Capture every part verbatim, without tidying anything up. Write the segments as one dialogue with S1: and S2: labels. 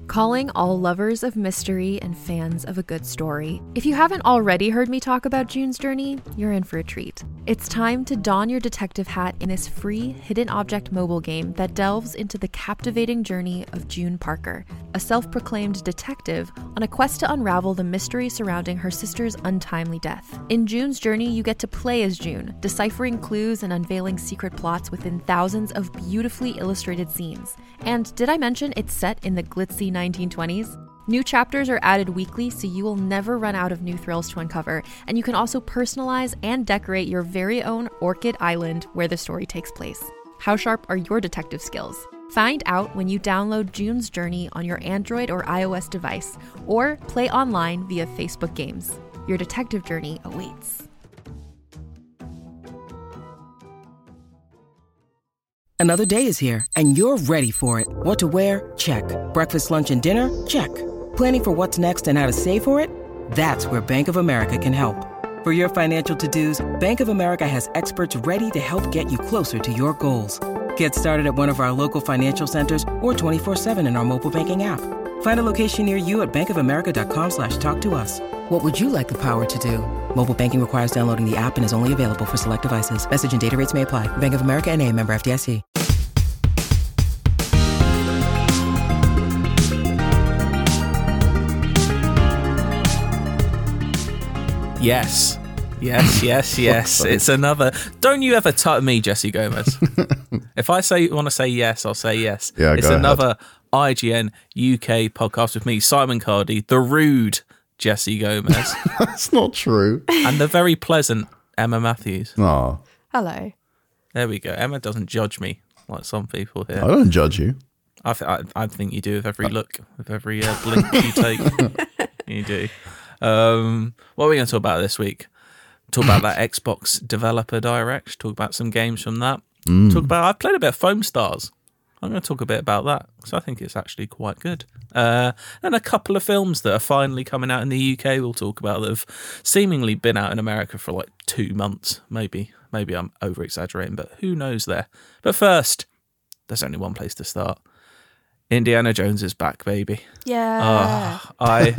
S1: Calling all lovers of mystery and fans of a good story. If you haven't already heard me talk about June's Journey, you're in for a treat. It's time to don your detective hat in this free hidden object mobile game that delves into the captivating journey of June Parker, a self-proclaimed detective on a quest to unravel the mystery surrounding her sister's untimely death. In June's Journey, you get to play as June, deciphering clues and unveiling secret plots within thousands of beautifully illustrated scenes. And did I mention it's set in the glitzy nineteen twenties? New chapters are added weekly, so you will never run out of new thrills to uncover, and you can also personalize and decorate your very own Orchid Island where the story takes place. How sharp are your detective skills? Find out when you download June's Journey on your Android or iOS device, or play online via Facebook Games. Your detective journey awaits.
S2: Another day is here, and you're ready for it. What to wear? Check. Breakfast, lunch, and dinner? Check. Planning for what's next and how to save for it? That's where Bank of America can help. For your financial to-dos, Bank of America has experts ready to help get you closer to your goals. Get started at one of our local financial centers or twenty-four seven in our mobile banking app. Find a location near you at bankofamerica.com slash talk to us. What would you like the power to do? Mobile banking requires downloading the app and is only available for select devices. Message and data rates may apply. Bank of America N A, member F D I C.
S3: Yes. Yes, yes, yes. It's another. Don't you ever tut me, Jesse Gomez. If I say want to say yes, I'll say yes.
S4: Yeah,
S3: it's
S4: go
S3: another
S4: ahead.
S3: I G N U K podcast with me, Simon Cardy, the rude Jesse Gomez,
S4: That's not true.
S3: and the very pleasant Emma Matthews.
S4: Oh,
S1: Hello.
S3: There we go. Emma doesn't judge me like some people here.
S4: I don't judge you.
S3: I, th- I, I think you do with every look, with every uh, blink you take. You do. Um, what are we going to talk about this week? Talk about that Xbox Developer Direct. Talk about some games from that.
S4: Mm.
S3: Talk about. I've played a bit of Foam Stars. I'm going to talk a bit about that because I think it's actually quite good. Uh, and a couple of films that are finally coming out in the U K. We'll talk about that have seemingly been out in America for like two months. Maybe, maybe I'm over exaggerating, but who knows there. But first, there's only one place to start. Indiana Jones is back, baby.
S1: Yeah.
S3: Oh, I.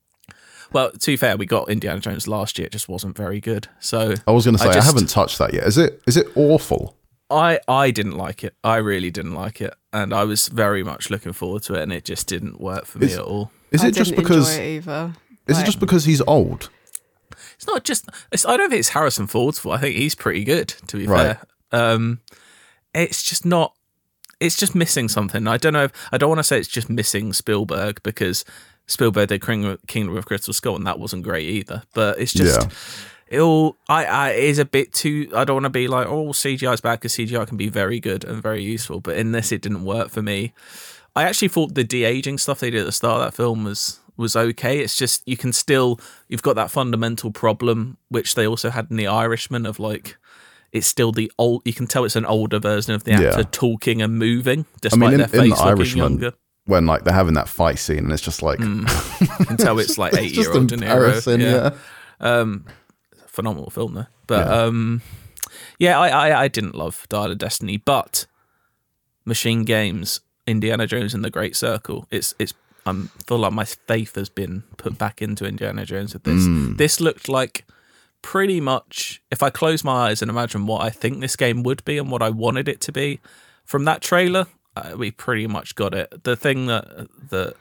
S3: Well, to be fair, we got Indiana Jones last year. It just wasn't very good. So
S4: I was going to say I,
S3: just,
S4: I haven't touched that yet. Is it? Is it awful?
S3: I I didn't like it. I really didn't like it, and I was very much looking forward to it, and it just didn't work for me
S4: Is-
S3: at all.
S4: Is
S5: I
S4: it just
S5: didn't
S4: because?
S5: enjoy it either.
S4: Is it
S5: Like-
S4: just because he's old?
S3: It's not just. It's, I don't think it's Harrison Ford's fault. I think he's pretty good, to be
S4: Right.
S3: fair. Um, it's just not. It's just missing something. I don't know. If, I don't want to say it's just missing Spielberg because Spielberg did King- Kingdom of Crystal Skull and that wasn't great either. But it's just.
S4: Yeah.
S3: It all I, I it is a bit too. I don't want to be like, oh, C G I is bad because C G I can be very good and very useful. But in this, it didn't work for me. I actually thought the de-aging stuff they did at the start of that film was was okay. It's just you can still you've got that fundamental problem which they also had in The Irishman of like it's still the old. You can tell it's an older version of the actor
S4: Yeah.
S3: talking and moving
S4: I
S3: despite
S4: mean, in,
S3: their
S4: in
S3: face
S4: the
S3: looking
S4: Irishman,
S3: younger.
S4: when like they're having that fight scene, and it's just like,
S3: Mm. You can tell it's like
S4: It's
S3: eight
S4: just
S3: year old De Niro.
S4: embarrassing, yeah.
S3: Um, phenomenal film though. But
S4: Yeah.
S3: um, yeah, I, I I didn't love Dial of Destiny, but Machine Games, Indiana Jones and the Great Circle. It's it's I um, feel like my faith has been put back into Indiana Jones with this.
S4: Mm.
S3: This looked like pretty much if I close my eyes and imagine what I think this game would be and what I wanted it to be from that trailer, uh, we pretty much got it. The thing that that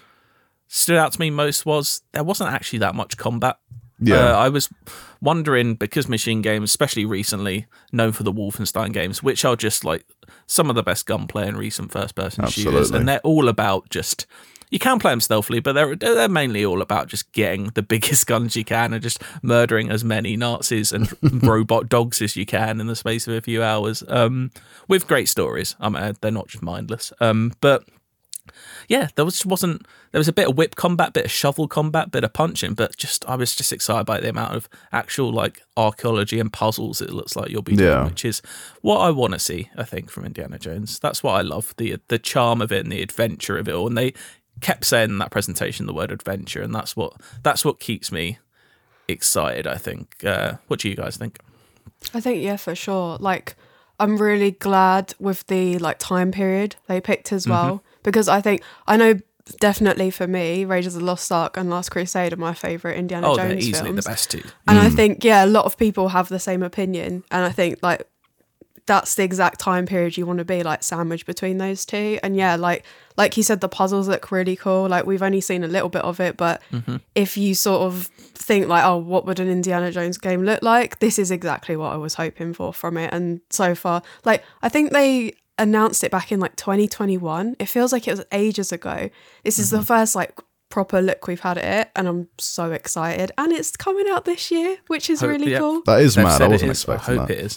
S3: stood out to me most was there wasn't actually that much combat.
S4: Yeah.
S3: Uh, I was wondering because Machine Games, especially recently, known for the Wolfenstein games, which are just like some of the best gunplay in recent first-person shooters,
S4: Absolutely.
S3: and they're all about just. You can play them stealthily, but they're they're mainly all about just getting the biggest guns you can and just murdering as many Nazis and robot dogs as you can in the space of a few hours. Um, with great stories. I mean, they're not just mindless. Um, but yeah, there was wasn't there was a bit of whip combat, bit of shovel combat, bit of punching, but just I was just excited by the amount of actual like archaeology and puzzles it looks like you'll be doing,
S4: Yeah.
S3: which is what I want to see. I think from Indiana Jones, that's what I love the the charm of it and the adventure of it all, and they kept saying in that presentation the word adventure, and that's what that's what keeps me excited. I think. Uh, what do you guys think?
S5: I think yeah, for sure. Like, I'm really glad with the like time period they picked as well, because I think I know definitely for me, Raiders of the Lost Ark and Last Crusade are my favourite Indiana
S3: Oh,
S5: Jones
S3: they're easily
S5: films.
S3: the best two.
S5: And I think, yeah, a lot of people have the same opinion. And I think, like, that's the exact time period you want to be, like, sandwiched between those two. And yeah, like like you said, the puzzles look really cool. Like, we've only seen a little bit of it, but
S3: Mm-hmm.
S5: if you sort of think, like, oh, what would an Indiana Jones game look like? This is exactly what I was hoping for from it. And so far, like, I think they announced it back in, like, twenty twenty-one. It feels like it was ages ago. This is
S3: Mm-hmm.
S5: the first, like, proper look we've had at it, and I'm so excited. And it's coming out this year, which is
S3: Hope-
S5: really
S3: yeah.
S5: cool.
S4: That is
S3: They've
S4: mad.
S3: said
S4: I
S3: it
S4: wasn't
S3: is.
S4: expecting
S3: I hope
S4: that.
S3: it is.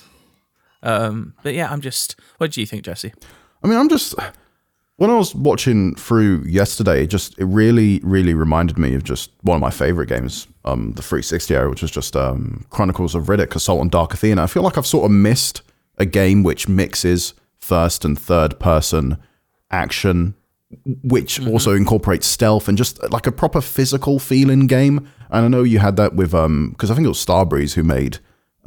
S3: Um, but yeah, I'm just. What do you think, Jesse?
S4: I mean, I'm just when I was watching through yesterday, it just it really, really reminded me of just one of my favorite games, um, the three sixty era, which was just um, Chronicles of Riddick: Assault on Dark Athena. I feel like I've sort of missed a game which mixes first and third person action, which
S3: Mm-hmm.
S4: also incorporates stealth and just like a proper physical feeling game. And I know you had that with um, because I think it was Starbreeze who made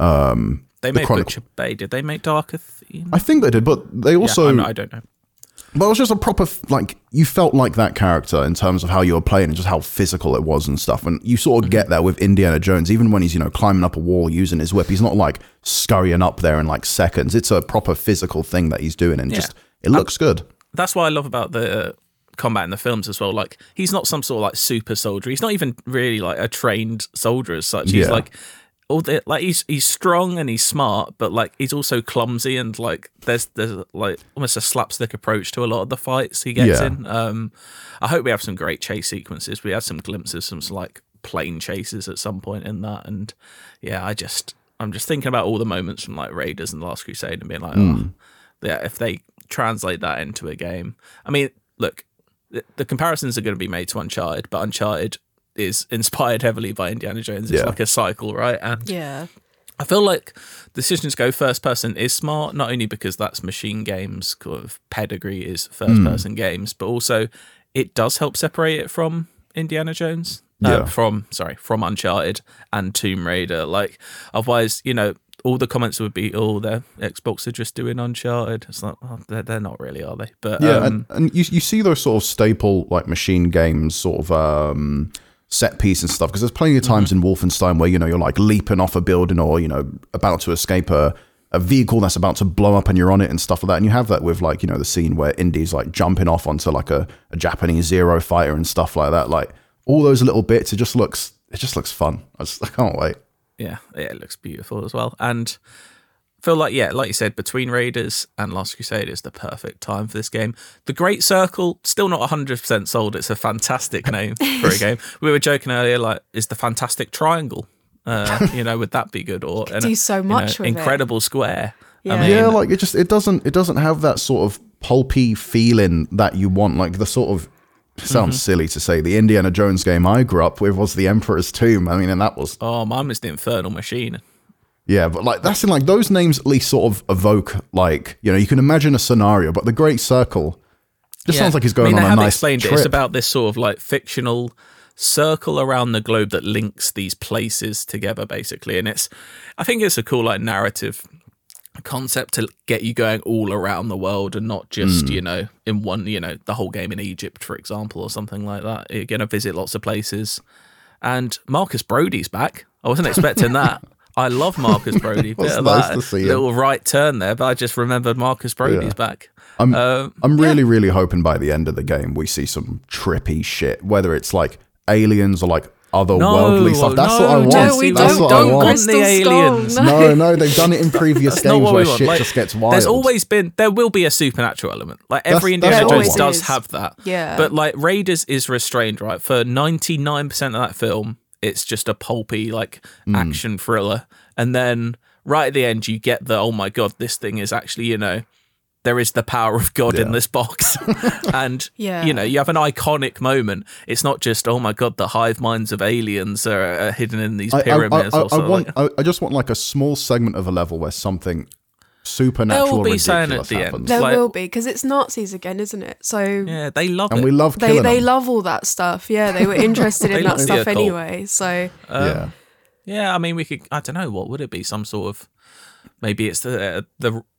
S4: um.
S3: They
S4: the
S3: made
S4: Chronicle-
S3: Butcher Bay. Did they make Dark Athena?
S4: I think they did, but they also
S3: yeah, I'm not- I don't know.
S4: But it was just a proper, like, you felt like that character in terms of how you were playing and just how physical it was and stuff. And you sort of get that with Indiana Jones, even when he's, you know, climbing up a wall using his whip. He's not like scurrying up there in like seconds. It's a proper physical thing that he's doing. And
S3: Yeah.
S4: just, it looks good.
S3: That's what I love about the uh, combat in the films as well. Like, he's not some sort of like super soldier. He's not even really like a trained soldier as such. He's
S4: Yeah.
S3: like all the like he's he's strong and he's smart, but like he's also clumsy and like there's there's like almost a slapstick approach to a lot of the fights he gets
S4: Yeah.
S3: in. Um, I hope we have some great chase sequences. We had some glimpses, some like plane chases at some point in that, and yeah, I just I'm just thinking about all the moments from like Raiders and Last Crusade and being like, oh, yeah, if they translate that into a game. I mean, look, the, the comparisons are going to be made to Uncharted, but Uncharted is inspired heavily by Indiana Jones. It's
S4: Yeah.
S3: like a cycle, right? And
S5: Yeah.
S3: I feel like the decision to go first person is smart, not only because that's Machine Games' kind of pedigree is first person games, but also it does help separate it from Indiana Jones. Uh,
S4: Yeah.
S3: From, sorry, from Uncharted and Tomb Raider. Like, otherwise, you know, all the comments would be, oh, their Xbox are just doing Uncharted. It's like, oh, they're, they're not really, are they? But
S4: Yeah.
S3: um,
S4: and and you, you see those sort of staple, like, machine games sort of um, set piece and stuff. Because there's plenty of times in Wolfenstein where, you know, you're like leaping off a building or, you know, about to escape a, a vehicle that's about to blow up and you're on it and stuff like that. And you have that with like, you know, the scene where Indy's like jumping off onto like a, a Japanese Zero fighter and stuff like that. Like all those little bits, it just looks, it just looks fun. I, just, I can't wait.
S3: yeah, yeah, it looks beautiful as well. And I feel like, yeah, like you said, between Raiders and Last Crusade is the perfect time for this game. The Great Circle, still not one hundred percent sold. It's a fantastic name for a game. We were joking earlier, like, is the Fantastic Triangle, uh, you know, would that be good? Or
S5: Could do so
S3: you know,
S5: much with it.
S3: Incredible Square.
S5: Yeah.
S3: I mean,
S4: Yeah, like it just it doesn't it doesn't have that sort of pulpy feeling that you want. Like the sort of it sounds
S3: Mm-hmm.
S4: silly to say the Indiana Jones game I grew up with was the Emperor's Tomb. I mean, and that was
S3: oh, mine was the Infernal Machine.
S4: yeah, but like that's in like those names at least sort of evoke like you know you can imagine a scenario. But the Great Circle just
S3: Yeah.
S4: sounds like he's going
S3: I mean,
S4: on
S3: they
S4: a
S3: have
S4: nice
S3: explained
S4: trip.
S3: it. It's about this sort of like fictional circle around the globe that links these places together, basically. And it's, I think it's a cool like narrative concept to get you going all around the world and not just
S4: Hmm.
S3: you know in one, you know, the whole game in Egypt, for example, or something like that. You're going to visit lots of places. And Marcus Brody's back. I wasn't expecting that. I love Marcus Brody.
S4: was
S3: Bit of
S4: nice
S3: that
S4: to see him.
S3: little right turn there, but I just remembered Marcus Brody's
S4: Yeah.
S3: back.
S4: I'm
S3: Um,
S4: I'm really really hoping by the end of the game we see some trippy shit, whether it's like aliens or like otherworldly stuff. That's
S3: no,
S4: what I want.
S5: No, we
S4: That's
S5: don't,
S4: what
S5: don't
S4: I want.
S3: want the
S5: Crystal Skull,
S3: aliens.
S5: no.
S4: No, no, they've done it in previous
S3: That's not
S4: games
S3: what
S4: where
S3: we want.
S4: shit
S3: Like,
S4: just gets wild.
S3: There's always been, there will be a supernatural element. Like every
S4: That's- that's
S3: Indiana
S4: what I
S3: Jones
S4: want.
S3: does
S5: Is.
S3: have that.
S5: Yeah.
S3: But like Raiders is restrained, right? For ninety-nine percent of that film, it's just a pulpy like
S4: Hmm.
S3: action thriller. And then right at the end, you get the, oh my God, this thing is actually, you know, there is the power of God in
S4: Yeah.
S3: this box. And,
S5: Yeah.
S3: you know, you have an iconic moment. It's not just, oh my God, the hive minds of aliens are, are hidden in these
S4: I, I,
S3: pyramids.
S4: I, I,
S3: or
S4: I
S3: something
S4: want.
S3: like-
S4: I, I just want like a small segment of a level where something supernatural,
S3: There will be
S4: ridiculous
S3: something at the end.
S4: happens.
S5: There
S3: Like-
S5: will be, because it's Nazis again, isn't it? So
S3: yeah, they love
S4: And
S3: it.
S4: we love
S5: they
S4: killing
S5: they
S4: them.
S5: love all that stuff. Yeah, they were interested
S3: They
S5: in
S3: love
S5: that
S3: the
S5: stuff
S3: occult.
S5: anyway. So
S3: Um,
S4: yeah.
S3: Yeah, I mean, we could. I don't know. What would it be? Some sort of maybe it's the the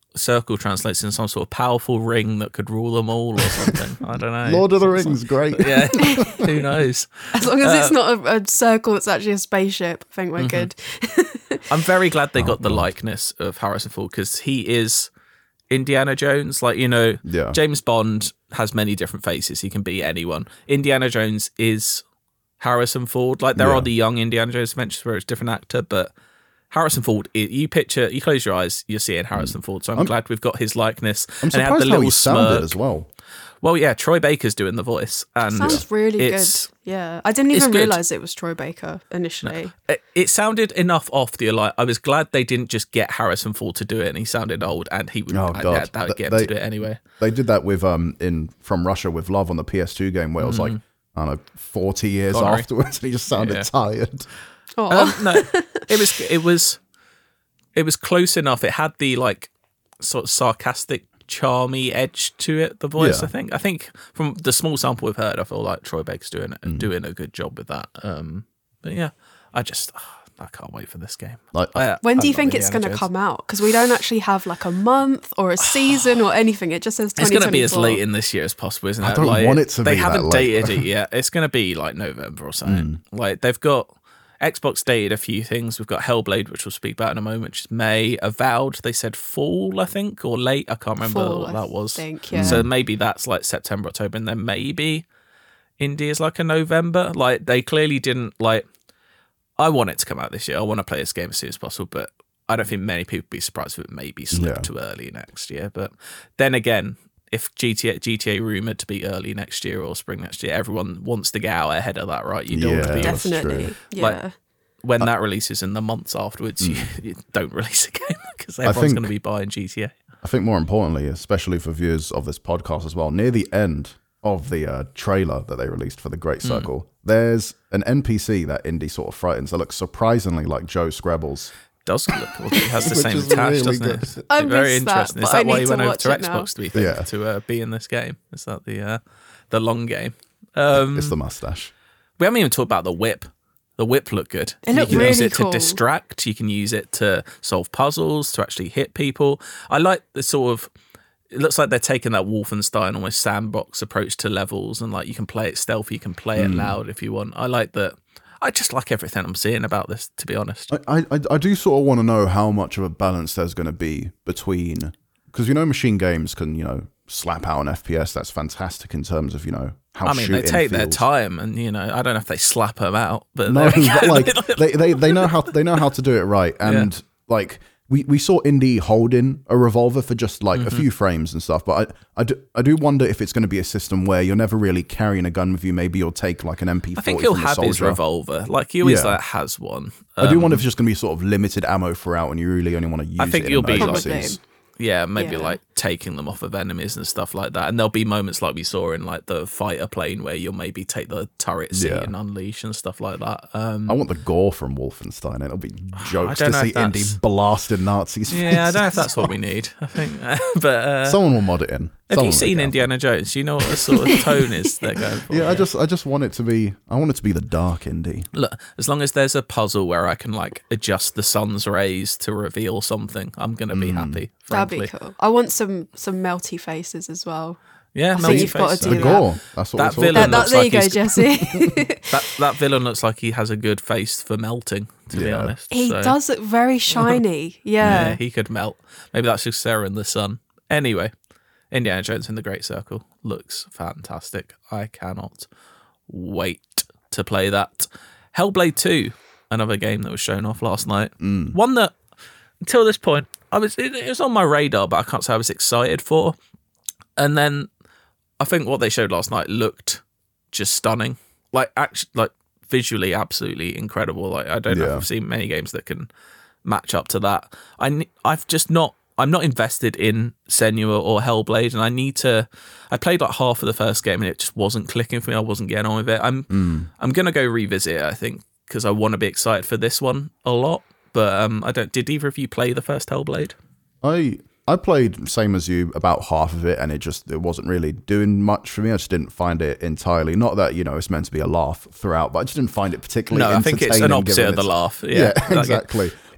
S3: circle translates in some sort of powerful ring that could rule them all or something. I don't know.
S4: Lord of the Rings, great.
S3: Yeah, who knows?
S5: As long as
S3: Uh,
S5: it's not a, a circle, it's actually a spaceship. I think we're good.
S3: I'm very glad they got the likeness of Harrison Ford because he is Indiana Jones. Like, you know,
S4: Yeah.
S3: James Bond has many different faces. He can be anyone. Indiana Jones is Harrison Ford. Like, there
S4: Yeah.
S3: are the young Indiana Jones adventures where it's a different actor, but Harrison Ford, you picture, you close your eyes, you're seeing Harrison Ford. So I'm,
S4: I'm-
S3: glad we've got his likeness.
S4: I'm
S3: And it had
S4: surprised
S3: the
S4: how
S3: little
S4: he sounded
S3: smirk.
S4: as well.
S3: Well, yeah, Troy Baker's doing the voice. And
S5: Sounds really
S3: it's,
S5: good. Yeah, I didn't
S3: it's
S5: even
S3: good.
S5: realize it was Troy Baker initially.
S3: It, it sounded enough off the like. I was glad they didn't just get Harrison Ford to do it, and he sounded old, and he would.
S4: Oh,
S3: I-
S4: God.
S3: That, that would get
S4: They-
S3: him to do it anyway.
S4: They did that with um in From Russia with Love on the P S two game where it was like, I don't know, forty years
S3: Sorry.
S4: afterwards and he just sounded
S3: Yeah.
S4: tired.
S5: Oh,
S3: Um, no, it was it was it was close enough. It had the like sort of sarcastic, charmy edge to it. The voice,
S4: Yeah.
S3: I think. I think from the small sample we've heard, I feel like Troy Baker's doing it, doing a good job with that. Um, but yeah, I just I can't wait for this game.
S4: Like,
S3: I,
S5: when do
S3: I
S5: you
S3: love
S5: think it's
S3: Indiana
S5: going to
S3: Jones.
S5: come out? Because we don't actually have like a month or a season or anything. It just says
S3: It's
S5: twenty
S3: going to be as
S5: twenty-four.
S3: late in this year as possible, isn't it?
S4: I don't
S3: Like,
S4: want it to
S3: they
S4: be that
S3: haven't
S4: late.
S3: dated it yet. It's going to be like November or something. Like they've got Xbox dated a few things. We've got Hellblade, which we'll speak about in a moment, which is May. Avowed, they said fall, I think, or late. I can't remember
S5: Fall,
S3: what
S5: I
S3: that was.
S5: think, yeah.
S3: So maybe that's like September, October, and then maybe India's like a November. Like they clearly didn't like. I want it to come out this year. I want to play this game as soon as possible, but I don't think many people would be surprised if it maybe slipped
S4: Yeah.
S3: to early next year. But then again, if G T A, G T A rumored to be early next year or spring next year, everyone wants to get out ahead of that, right? You don't want to
S4: Yeah.
S3: be
S4: That's
S5: Definitely.
S4: true.
S5: Yeah.
S3: Like, when that releases in the months afterwards. You, you don't release a game because everyone's
S4: think-
S3: going to be buying G T A.
S4: I think more importantly, especially for viewers of this podcast as well, near the end of the uh, trailer that they released for the Great Circle, there's an N P C that Indy sort of frightens that looks surprisingly like Joe Scrabbles.
S3: Does look cool. It has the
S4: Which
S3: same
S4: is
S3: attach,
S4: really
S3: doesn't
S4: good.
S3: it?
S5: I
S3: Very
S5: missed that,
S3: interesting. Is
S5: but
S3: that
S5: I
S3: why
S5: need
S3: you
S5: to
S3: went over
S5: watch
S3: to
S5: it now.
S3: Xbox? Do we think
S4: Yeah.
S3: to uh, be in this game? Is that the uh, the long game? Um,
S4: It's the mustache.
S3: we haven't even talked about the whip. The whip looked good.
S5: It looked
S3: you can use
S5: really
S3: it
S5: cool.
S3: to distract. You can use it to solve puzzles, to actually hit people. I like the sort of. It looks like they're taking that Wolfenstein almost sandbox approach to levels, and like you can play it stealthy, you can play it loud if you want. I like that. I just like everything I'm seeing about this, to be honest.
S4: I, I, I do sort of want to know how much of a balance there's going to be between, because you know machine games can, you know, slap out an F P S. That's fantastic in terms of, you know, how
S3: I mean, they
S4: shooting
S3: take their
S4: feels.
S3: time, and you know, I don't know if they slap them out, but
S4: No,
S3: there we
S4: but
S3: go.
S4: like they, they, they know how they know how to do it right, and like we, we saw Indy holding a revolver for just like
S3: Mm-hmm.
S4: a few frames and stuff. But I I do, I do wonder if it's going to be a system where you're never really carrying a gun with you. Maybe you'll take like an M P forty.
S3: I think he'll
S4: from the
S3: have his
S4: soldier.
S3: revolver, like he always
S4: Yeah.
S3: like, has one.
S4: I do
S3: Um,
S4: wonder if it's just going to be sort of limited ammo throughout, and you really only want to use
S3: I think
S4: it in
S3: you'll be like-
S4: emergencies.
S3: Yeah, maybe
S5: Yeah.
S3: like taking them off of enemies and stuff like that. And there'll be moments like we saw in like the fighter plane where you'll maybe take the turret seat
S4: Yeah.
S3: and unleash and stuff like that. Um,
S4: I want the gore from Wolfenstein. It'll be jokes
S3: don't
S4: to
S3: know
S4: see
S3: if
S4: Indy
S3: that's-
S4: blasting Nazis.
S3: yeah, I don't know if
S4: faces.
S3: that's what we need. I think, but uh,
S4: Someone will mod it in.
S3: have
S4: Someone
S3: you
S4: will
S3: seen
S4: make it
S3: Indiana Jones? Do you know what the sort of tone is they're going for?
S4: happen. Yeah, I just I just want it to be. I want it to be the dark Indy.
S3: Look, as long as there's a puzzle where I can like adjust the sun's rays to reveal something, I'm gonna be happy.
S5: That'd
S3: Frankly.
S5: be cool. I want some some melty faces as well.
S3: Yeah,
S5: I think
S3: melty
S5: you've got to
S3: face.
S5: do
S4: The
S5: that.
S4: gore. That's what
S3: That
S4: we're talking
S3: villain
S5: That,
S4: about.
S5: that,
S3: looks
S5: there
S3: like
S5: you go,
S3: he's-
S5: Jesse.
S3: That that villain looks like he has a good face for melting. To be
S4: Yeah.
S3: honest,
S5: he
S3: So,
S5: does look very shiny.
S3: Yeah,
S5: Yeah.
S3: he could melt. Maybe that's just Sarah in the sun. Anyway, Indiana Jones in the Great Circle looks fantastic. I cannot wait to play that. Hellblade two, another game that was shown off last night. One that, until this point, I was it, it was on my radar, but I can't say I was excited for. And then I think what they showed last night looked just stunning. Like actually, like visually, absolutely incredible. Like I don't know if
S4: Yeah.
S3: I've seen many games that can match up to that. I ne- I've just not. I'm not invested in Senua or Hellblade, and I need to. I played like half of the first game, and it just wasn't clicking for me. I wasn't getting on with it. I'm I'm gonna go revisit it, I think, because I want to be excited for this one a lot. But um, I don't. Did either of you play the first Hellblade?
S4: I I played same as you about half of it, and it just it wasn't really doing much for me. I just didn't find it entirely. Not that you know it's meant to be a laugh throughout, but I just didn't find it particularly.
S3: No, I think it's an
S4: entertaining
S3: opposite
S4: given
S3: of the
S4: its-
S3: laugh. Yeah,
S4: Yeah,
S3: Like,
S4: exactly.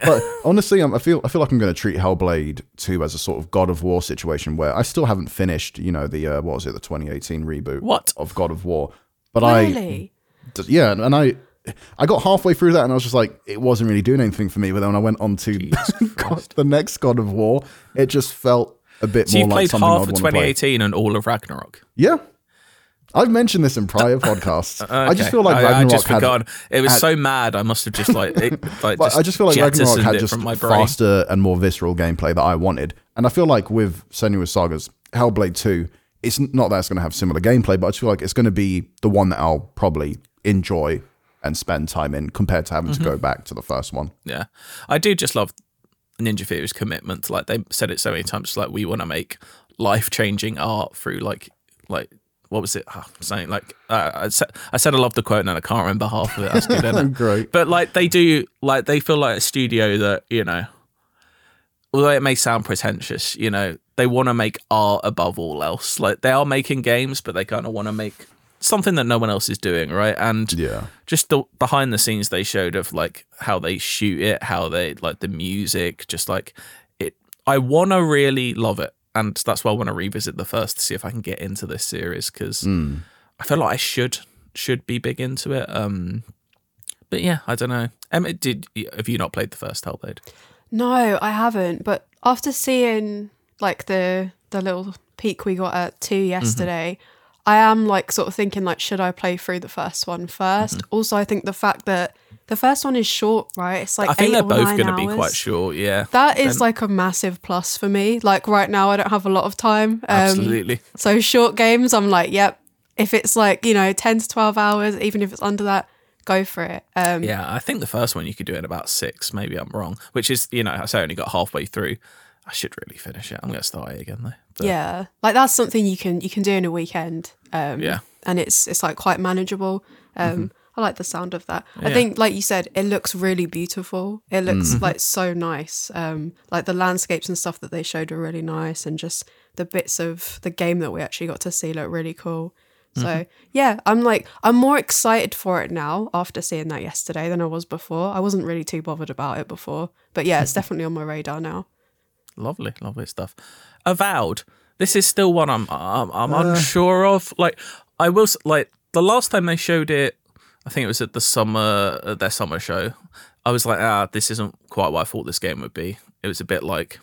S4: But honestly, I'm, I feel I feel like I'm going to treat Hellblade two as a sort of God of War situation where I still haven't finished, you know, the uh, what was it, the twenty eighteen reboot
S3: What?
S4: of God of War. But
S5: Really?
S4: I, yeah, and I, I got halfway through that and I was just like, it wasn't really doing anything for me. But then when I went on to God, the next God of War, it just felt a bit
S3: So
S4: more
S3: you
S4: like
S3: played
S4: something
S3: half
S4: I'd
S3: of
S4: want to
S3: twenty
S4: play.
S3: eighteen and all of Ragnarok.
S4: Yeah. I've mentioned this in prior podcasts.
S3: Okay.
S4: I just feel like
S3: I,
S4: Ragnarok
S3: I just
S4: had,
S3: forgot. It was
S4: had-
S3: so mad. I must have just like, it, like
S4: But
S3: just
S4: I just feel like Ragnarok
S3: jettisoned
S4: had
S3: it
S4: just
S3: from my brain.
S4: faster and more visceral gameplay that I wanted. And I feel like with Senua's Sagas, Hellblade two, it's not that it's going to have similar gameplay, but I just feel like it's going to be the one that I'll probably enjoy and spend time in compared to having
S3: Mm-hmm.
S4: to go back to the first one.
S3: Yeah, I do just love Ninja Theory's commitment. Like they said it so many times. Like we want to make life changing art through like like. What was it? Oh, something like uh, I said. I said I love the quote, and I can't remember half of it. That's good, isn't it?
S4: Great.
S3: But like they do, like they feel like a studio that, you know, although it may sound pretentious, you know, they want to make art above all else. Like they are making games, but they kind of want to make something that no one else is doing, right? And
S4: Yeah.
S3: just the behind the scenes they showed of like how they shoot it, how they like the music, just like it. I want to really love it. And that's why I want to revisit the first to see if I can get into this series because
S4: Mm.
S3: I feel like I should should be big into it. Um, but yeah, I don't know. Emma, did have you not played the first Hellblade?
S5: No, I haven't. But after seeing like the the little peek we got at two yesterday, I am like sort of thinking like, should I play through the first one first? Also, I think the fact that the first one is short, right? It's like
S3: I think
S5: eight
S3: they're
S5: or
S3: both
S5: nine
S3: going to be
S5: hours.
S3: quite short. Yeah,
S5: That is
S3: Then-
S5: like a massive plus for me. Like right now, I don't have a lot of time. Um,
S3: absolutely.
S5: So short games, I'm like, yep. If it's like, you know, ten to twelve hours, even if it's under that, go for it. Um,
S3: Yeah, I think the first one you could do in about six. Maybe I'm wrong. Which is, you know, I say I only got halfway through. I should really finish it. I'm going to start it again though. But
S5: Yeah, like that's something you can you can do in a weekend. Um,
S3: Yeah.
S5: and it's it's like quite manageable. Um, I like the sound of that. I
S3: Yeah.
S5: think, like you said, it looks really beautiful. It looks like so nice. Um, like the landscapes and stuff that they showed were really nice, and just the bits of the game that we actually got to see look really cool. So yeah, I'm like I'm more excited for it now after seeing that yesterday than I was before. I wasn't really too bothered about it before, but yeah, it's definitely on my radar now.
S3: Lovely, lovely stuff. Avowed. This is still one I'm I'm, I'm unsure of. Like I will s- like the last time they showed it, I think it was at the summer at their summer show. I was like, ah, this isn't quite what I thought this game would be. It was a bit like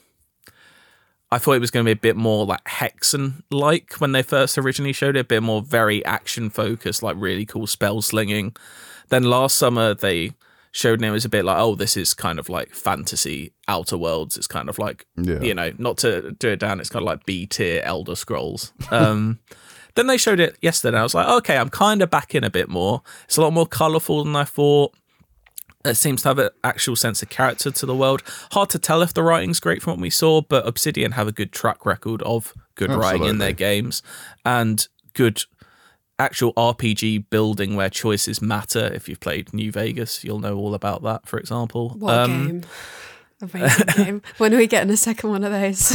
S3: I thought it was going to be a bit more like Hexen like when they first originally showed it, a bit more very action focused, like really cool spell slinging. Then last summer they showed and it was a bit like, oh, this is kind of like fantasy Outer Worlds. It's kind of like,
S4: Yeah.
S3: you know, not to do it down, it's kind of like B tier Elder Scrolls. Um, then they showed it yesterday. And I was like, okay, I'm kind of back in a bit more. It's a lot more colourful than I thought. It seems to have an actual sense of character to the world. Hard to tell if the writing's great from what we saw, but Obsidian have a good track record of good writing in their
S4: Absolutely.
S3: games and good actual R P G building where choices matter. If you've played New Vegas, you'll know all about that, for example.
S5: What a
S3: Um,
S5: game! Amazing game. When are we getting a second one of those?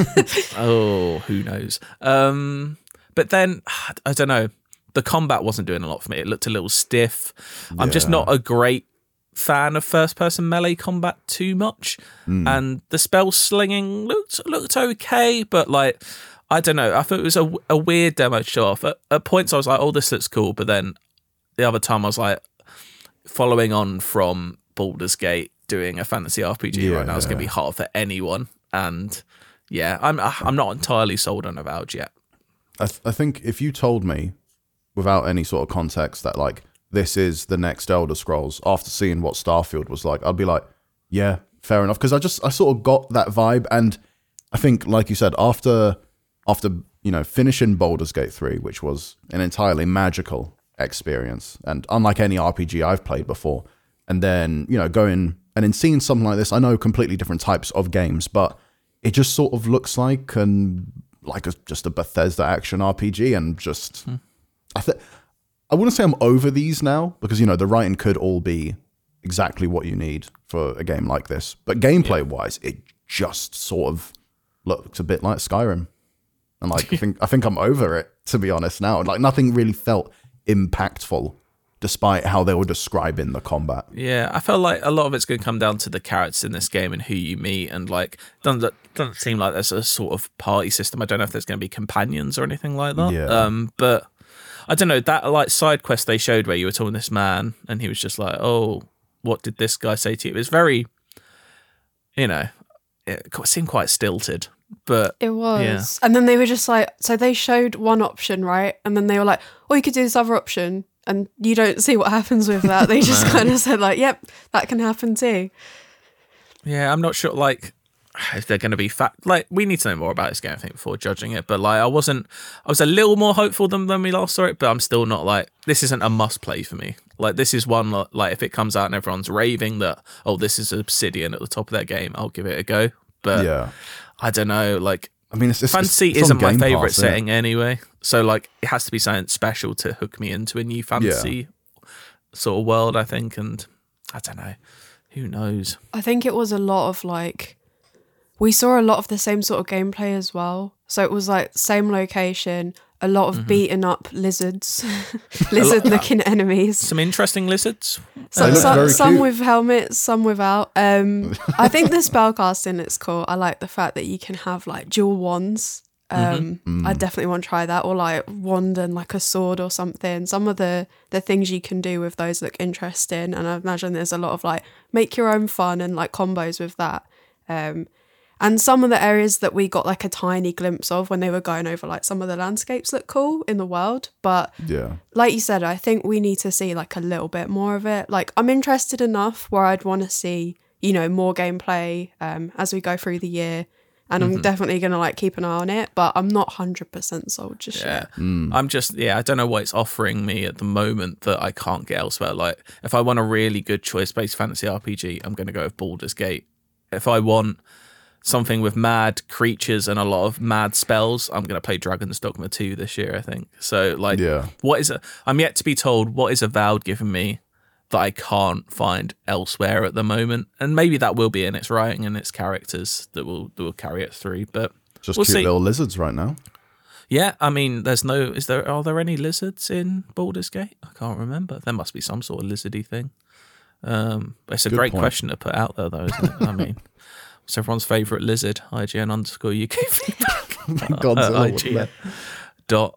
S3: Oh, who knows? Um, but then, I don't know. The combat wasn't doing a lot for me. It looked a little stiff. I'm just
S4: Yeah.
S3: not a great fan of first-person melee combat too much. And the spell slinging looked looked okay, but like, I don't know. I thought it was a, a weird demo to show off. At, at points, I was like, oh, this looks cool. But then the other time, I was like, following on from Baldur's Gate, doing a fantasy R P G
S4: Yeah,
S3: right now is going to
S4: yeah.
S3: be hard for anyone. And yeah, I'm I'm not entirely sold on Avowed yet.
S4: I, th- I think if you told me without any sort of context that like this is the next Elder Scrolls after seeing what Starfield was like, I'd be like, yeah, fair enough. Because I just I sort of got that vibe, and I think, like you said, after after you know finishing Baldur's Gate three, which was an entirely magical experience and unlike any R P G I've played before, and then you know going and then seeing something like this, I know completely different types of games, but it just sort of looks like and like a, just a Bethesda action R P G, and just
S3: Hmm.
S4: I th- I wouldn't say I'm over these now because you know the writing could all be exactly what you need for a game like this, but gameplay wise, it just sort of looks a bit like Skyrim, and like I think I think I'm over it, to be honest now. Like nothing really felt impactful despite how they were describing the combat.
S3: Yeah, I feel like a lot of it's going to come down to the characters in this game and who you meet, and like doesn't doesn't seem like there's a sort of party system. I don't know if there's going to be companions or anything like that.
S4: Yeah.
S3: Um, but I don't know, that like side quest they showed where you were talking to this man and he was just like, "Oh, what did this guy say to you?" It was very, you know, it seemed quite stilted. But
S5: it was.
S3: Yeah.
S5: And then they were just like, so they showed one option, right? And then they were like, oh, you could do this other option. And you don't see what happens with that. They just kind of said like, yep, that can happen too.
S3: Yeah, I'm not sure, like, if they're going to be fat. Like, we need to know more about this game, I think, before judging it. But, like, I wasn't, I was a little more hopeful than when we last saw it, but I'm still not, like, this isn't a must play for me. Like, this is one, like, if it comes out and everyone's raving that, oh, this is Obsidian at the top of their game, I'll give it a go. But
S4: Yeah.
S3: I don't know, like,
S4: I mean, it's, it's
S3: fantasy
S4: it's, it's on
S3: isn't my
S4: Game
S3: favourite
S4: Pass, isn't it?
S3: setting anyway. So, like, it has to be something special to hook me into a new fantasy sort of world, I think. And I don't know. Who knows?
S5: I think it was a lot of like, we saw a lot of the same sort of gameplay as well. So it was like same location, a lot of
S3: Mm-hmm.
S5: beaten up lizards, lizard looking enemies.
S3: Some interesting lizards.
S5: Some,
S4: look
S5: some,
S4: very
S5: some
S4: cute.
S5: with helmets, some without. Um, I think the spellcasting is cool. I like the fact that you can have like dual wands. Um,
S3: Mm-hmm.
S5: I definitely want to try that, or like wand and like a sword or something. Some of the the things you can do with those look interesting, and I imagine there's a lot of like make your own fun and like combos with that. Um, and some of the areas that we got like a tiny glimpse of when they were going over like some of the landscapes look cool in the world, but
S4: Yeah.
S5: like you said, I think we need to see like a little bit more of it. Like I'm interested enough where I'd want to see, you know, more gameplay um, as we go through the year. And I'm definitely going to like keep an eye on it, but I'm not one hundred percent sold just
S3: Yeah.
S5: yet.
S3: I'm just, yeah, I don't know what it's offering me at the moment that I can't get elsewhere. Like, if I want a really good choice-based fantasy R P G, I'm going to go with Baldur's Gate. If I want something with mad creatures and a lot of mad spells, I'm going to play Dragon's Dogma two this year, I think. So, like,
S4: Yeah.
S3: what is it? I'm yet to be told what is Avowed giving me that I can't find elsewhere at the moment. And maybe that will be in its writing and its characters that will that will carry it through. But
S4: Just
S3: we'll
S4: cute
S3: see.
S4: little lizards right now.
S3: Yeah, I mean, there's no. Is there? Are there any lizards in Baldur's Gate? I can't remember. There must be some sort of lizardy thing. Um, but it's a
S4: Good
S3: great
S4: point.
S3: question to put out there, though, isn't it? I mean, what's everyone's favourite lizard? I G N underscore U K feedback.
S4: Godzilla,
S3: I
S4: wasn't
S3: G N
S4: it?
S3: dot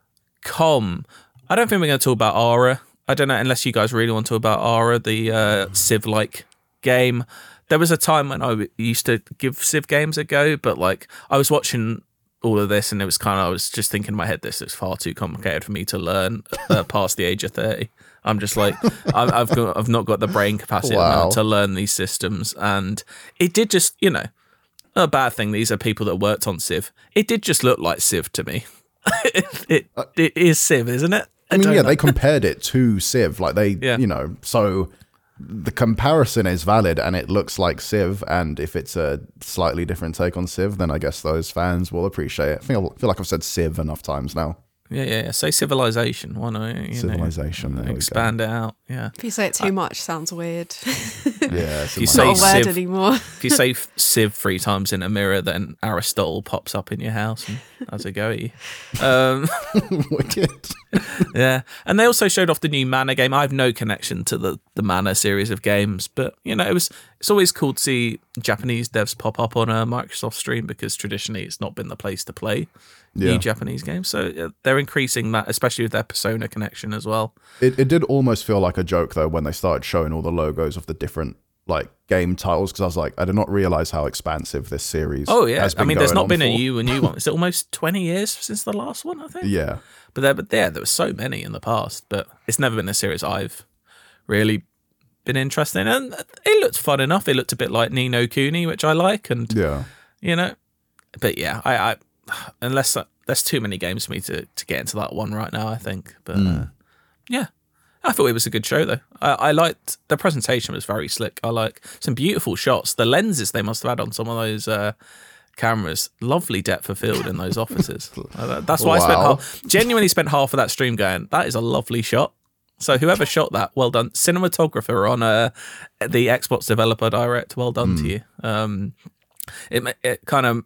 S3: com. I don't think we're going to talk about Aura. I don't know, unless you guys really want to talk about Aura, the uh, Civ-like game. There was a time when I w- used to give Civ games a go, but like I was watching all of this and it was kind of, I was just thinking in my head, this is far too complicated for me to learn uh, past the age of thirty. I'm just like, I've, I've got, I've not got the brain capacity
S4: Wow.
S3: to learn these systems. And it did just, you know, a bad thing. These are people that worked on Civ. It did just look like Civ to me. it, it, it is Civ, isn't it?
S4: I mean,
S3: don't
S4: yeah,
S3: know.
S4: they compared it to Civ. Like, they,
S3: Yeah.
S4: you know, so the comparison is valid and it looks like Civ. And if it's a slightly different take on Civ, then I guess those fans will appreciate it. I feel, feel like I've said Civ enough times now.
S3: Yeah, yeah, yeah. Say civilization. Why not? You
S4: Civilization,
S3: Know,
S4: there we go.
S3: expand it out. Yeah.
S5: If you say it too much, sounds weird.
S4: Yeah,
S3: You
S5: It's
S3: say
S5: not a word
S3: Civ-
S5: anymore.
S3: If you say Civ three times in a mirror, then Aristotle pops up in your house and has a go at you. Um,
S4: wicked.
S3: yeah. And they also showed off the new Mana game. I have no connection to the, the Mana series of games, but, you know, it was it's always cool to see Japanese devs pop up on a Microsoft stream because traditionally it's not been the place to play
S4: Yeah.
S3: new Japanese games. So uh, they're increasing that, especially with their Persona connection as well.
S4: It, it did almost feel like a joke though when they started showing all the logos of the different like game titles, because I was like, I did not realize how expansive this series.
S3: Oh yeah,
S4: has
S3: I
S4: been
S3: mean, there's
S4: going
S3: not
S4: on
S3: been a
S4: for.
S3: new a new one. Is it almost twenty years since the last one? I think.
S4: Yeah,
S3: But there, but yeah, there were so many in the past, but it's never been a series I've really been interested in. And it looked fun enough. It looked a bit like Ni no Kuni, which I like, and
S4: yeah.
S3: you know, but yeah, I, I unless uh, there's too many games for me to to get into that one right now, I think. But uh, yeah. I thought it was a good show, though. I, I liked the presentation; was very slick. I like some beautiful shots. The lenses they must have had on some of those uh, cameras, lovely depth of field in those offices. Uh, That's why I spent
S4: Wow.
S3: half, genuinely spent half of that stream going, "That is a lovely shot." So whoever shot that, well done, cinematographer on uh, the Xbox Developer Direct. Well done to you. Um, it it kind of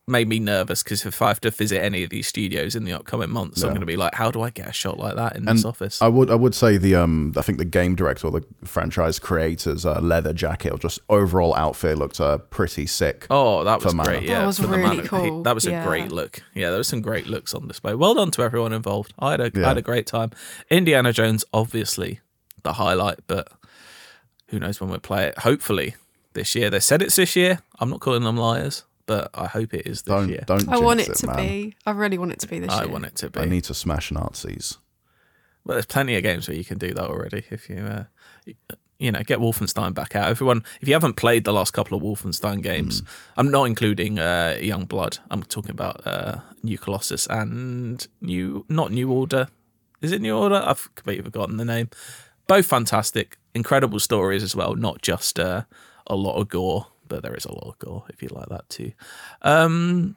S3: made me nervous because if I have to visit any of these studios in the upcoming months,
S4: Yeah.
S3: I'm going to be like, how do I get a shot like that in
S4: And
S3: this office?
S4: I would I would say the um I think the game director or the franchise creator's uh, leather jacket or just overall outfit looked uh, pretty sick.
S3: Oh, that was
S4: for Mana.
S3: great! Yeah,
S5: That was
S3: for the
S5: really
S3: Mana.
S5: cool.
S3: He- that was
S5: Yeah.
S3: a great look. Yeah, there was some great looks on display. Well done to everyone involved. I had a
S4: Yeah.
S3: I had a great time. Indiana Jones, obviously, the highlight, but who knows when we'll play it? Hopefully this year. They said it's this year. I'm not calling them liars, but I hope it is this
S4: Don't
S3: year.
S4: don't.
S5: I want
S4: jinx
S5: it to
S4: man.
S5: be. I really want it to be this
S3: I
S5: year.
S3: want it to be.
S4: I need to smash Nazis.
S3: Well, there's plenty of games where you can do that already. If you, uh, you know, get Wolfenstein back out. Everyone, if you haven't played the last couple of Wolfenstein games,
S4: Mm.
S3: I'm not including uh, Young Blood. I'm talking about uh, New Colossus and New, not New Order. Is it New Order? I've completely forgotten the name. Both fantastic, incredible stories as well. Not just uh, a lot of gore, but there is a lot of gore if you like that too. Um,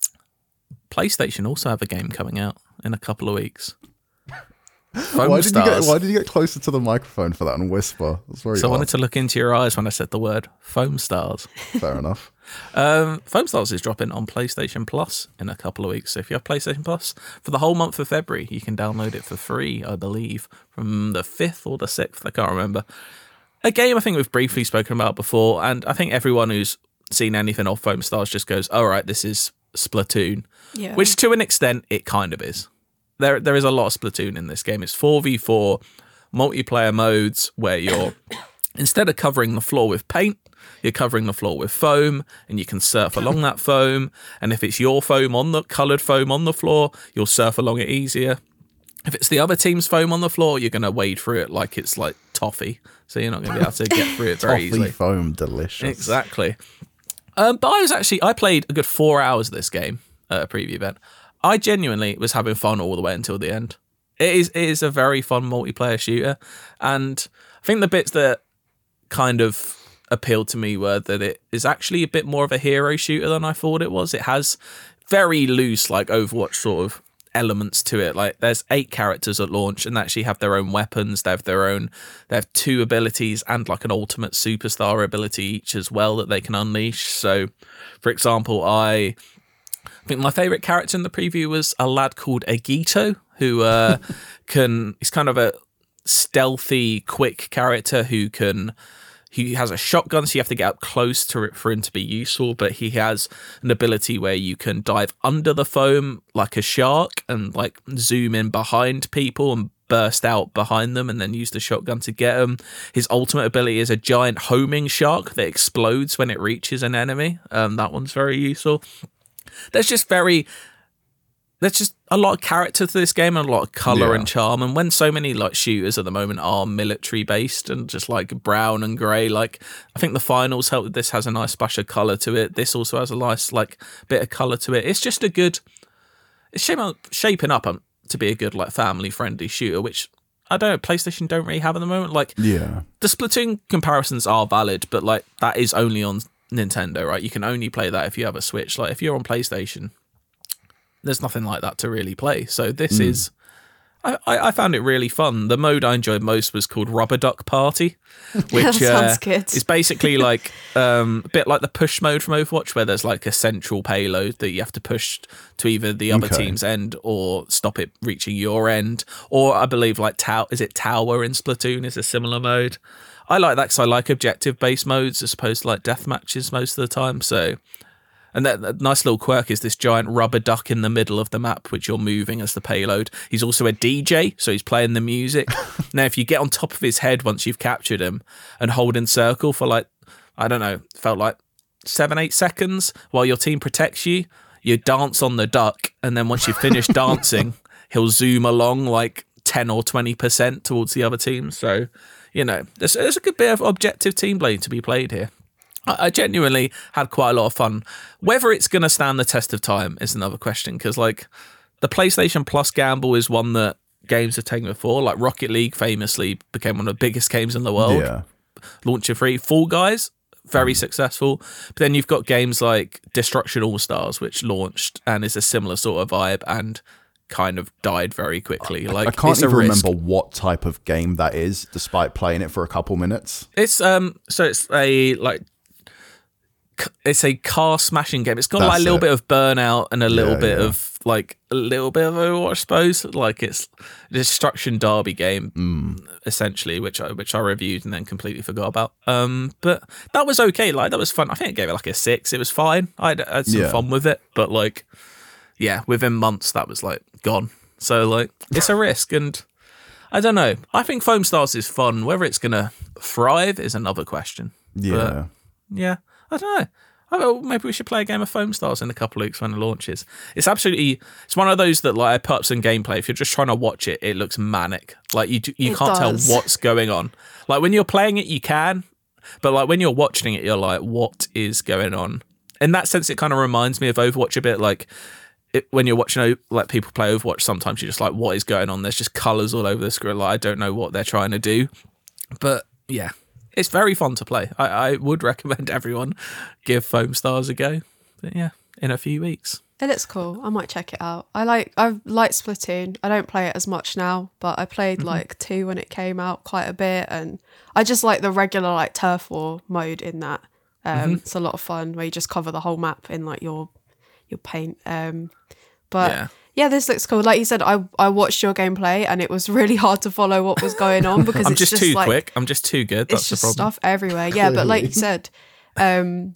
S3: PlayStation also have a game coming out in a couple of weeks. Foam
S4: Why did you get
S3: Stars.
S4: Why did you get closer to the microphone for that and whisper? That's very
S3: So I
S4: odd.
S3: wanted to look into your eyes when I said the word Foam Stars.
S4: Fair enough.
S3: Um, Foam Stars is dropping on PlayStation Plus in a couple of weeks. So if you have PlayStation Plus for the whole month of February, you can download it for free, I believe, from the fifth or the sixth. I can't remember. A game I think we've briefly spoken about before, and I think everyone who's seen anything of Foam Stars just goes, all right, this is Splatoon.
S5: Yeah.
S3: Which to an extent, it kind of is. There, there is a lot of Splatoon in this game. It's four v four multiplayer modes where you're, instead of covering the floor with paint, you're covering the floor with foam, and you can surf along that foam. And if it's your foam on the coloured foam on the floor, you'll surf along it easier. If it's the other team's foam on the floor, you're going to wade through it like it's like toffee. So you're not going to be able to get through it very
S4: Toffee
S3: easily.
S4: foam, delicious.
S3: Exactly. Um, but I was actually, I played a good four hours of this game at a preview event. I genuinely was having fun all the way until the end. It is, it is a very fun multiplayer shooter. And I think the bits that kind of appealed to me were that it is actually a bit more of a hero shooter than I thought it was. It has very loose, like Overwatch sort of elements to it. Like there's eight characters at launch and they actually have their own weapons. They have their own, they have two abilities and like an ultimate superstar ability each as well that they can unleash. So for example, I I think my favourite character in the preview was a lad called Agito, who uh, can, he's kind of a stealthy, quick character who can, he has a shotgun, so you have to get up close to it for him to be useful, but he has an ability where you can dive under the foam like a shark and like zoom in behind people and burst out behind them and then use the shotgun to get them. His ultimate ability is a giant homing shark that explodes when it reaches an enemy. Um, that one's very useful. There's just very, there's just a lot of character to this game and a lot of colour
S4: Yeah.
S3: and charm. And when so many like shooters at the moment are military based and just like brown and grey, like I think the finals help. This has a nice splash of colour to it. This also has a nice like bit of colour to it. It's just a good, it's shaping up, shaping up um, to be a good like family friendly shooter, which I don't know, PlayStation don't really have at the moment. Like
S4: Yeah.
S3: the Splatoon comparisons are valid, but like that is only on Nintendo, right? You can only play that if you have a Switch. Like if you're on PlayStation, there's nothing like that to really play. So this
S4: Mm.
S3: is, I, I I found it really fun. The mode I enjoyed most was called Rubber Duck Party, which
S5: That sounds
S3: uh,
S5: good.
S3: is basically like um, a bit like the push mode from Overwatch, where there's like a central payload that you have to push to either the other
S4: Okay.
S3: team's end or stop it reaching your end. Or I believe like Tower, is it Tower in Splatoon is a similar mode. I like that because I like objective-based modes as opposed to like death matches most of the time. So, and that, that nice little quirk is this giant rubber duck in the middle of the map, which you're moving as the payload. He's also a D J, so he's playing the music. Now, if you get on top of his head once you've captured him and hold in circle for like, I don't know, felt like seven, eight seconds while your team protects you, you dance on the duck, and then once you've finished dancing, he'll zoom along like ten or twenty percent towards the other team. So, you know, there's, there's a good bit of objective team play to be played here. I, I genuinely had quite a lot of fun. Whether it's going to stand the test of time is another question, because like the PlayStation Plus gamble is one that games have taken before. Like Rocket League famously became one of the biggest games in the world.
S4: Yeah.
S3: Launcher free. Fall Guys, very successful. But then you've got games like Destruction All Stars, which launched and is a similar sort of vibe and kind of died very quickly. Like
S4: I can't
S3: it's a
S4: even
S3: risk.
S4: remember what type of game that is, despite playing it for a couple minutes.
S3: It's um, so it's a like it's a car smashing game. It's got
S4: That's
S3: like a little
S4: it.
S3: bit of Burnout and a little
S4: Yeah,
S3: bit
S4: yeah.
S3: of like a little bit of Overwatch, I suppose. Like it's a destruction derby game
S4: Mm.
S3: essentially, which I which I reviewed and then completely forgot about. Um, but that was okay. Like that was fun. I think I gave it like a six. It was fine. I had, I had some
S4: Yeah.
S3: fun with it, but like, yeah, within months that was like gone. So like, it's a risk, and I don't know. I think Foam Stars is fun. Whether it's gonna thrive is another question.
S4: Yeah.
S3: But, yeah, I don't know. I thought maybe we should play a game of Foam Stars in a couple of weeks when it launches. It's absolutely, it's one of those that like I put up some gameplay. If you're just trying to watch it, it looks manic. Like you you
S5: It
S3: can't
S5: does.
S3: tell what's going on. Like when you're playing it, you can, but like when you're watching it, you're like, what is going on? In that sense, it kind of reminds me of Overwatch a bit. Like it, when you're watching like people play Overwatch, sometimes you're just like, what is going on? There's just colors all over the screen. Like I don't know what they're trying to do, but yeah. It's very fun to play. I, I would recommend everyone give Foam Stars a go. But yeah, in a few weeks.
S5: It looks cool. I might check it out. I like I like Splatoon. I don't play it as much now, but I played
S3: Mm-hmm.
S5: like two when it came out quite a bit, and I just like the regular like turf war mode in that. Um,
S3: Mm-hmm.
S5: It's a lot of fun where you just cover the whole map in like your your paint. Um, but
S3: Yeah.
S5: yeah. this looks cool. Like you said, I I watched your gameplay and it was really hard to follow what was going on because
S3: I'm
S5: it's
S3: just,
S5: just,
S3: too
S5: like,
S3: quick. I'm just too good. That's
S5: it's
S3: the
S5: just
S3: problem.
S5: stuff everywhere. Yeah, but like you said, um,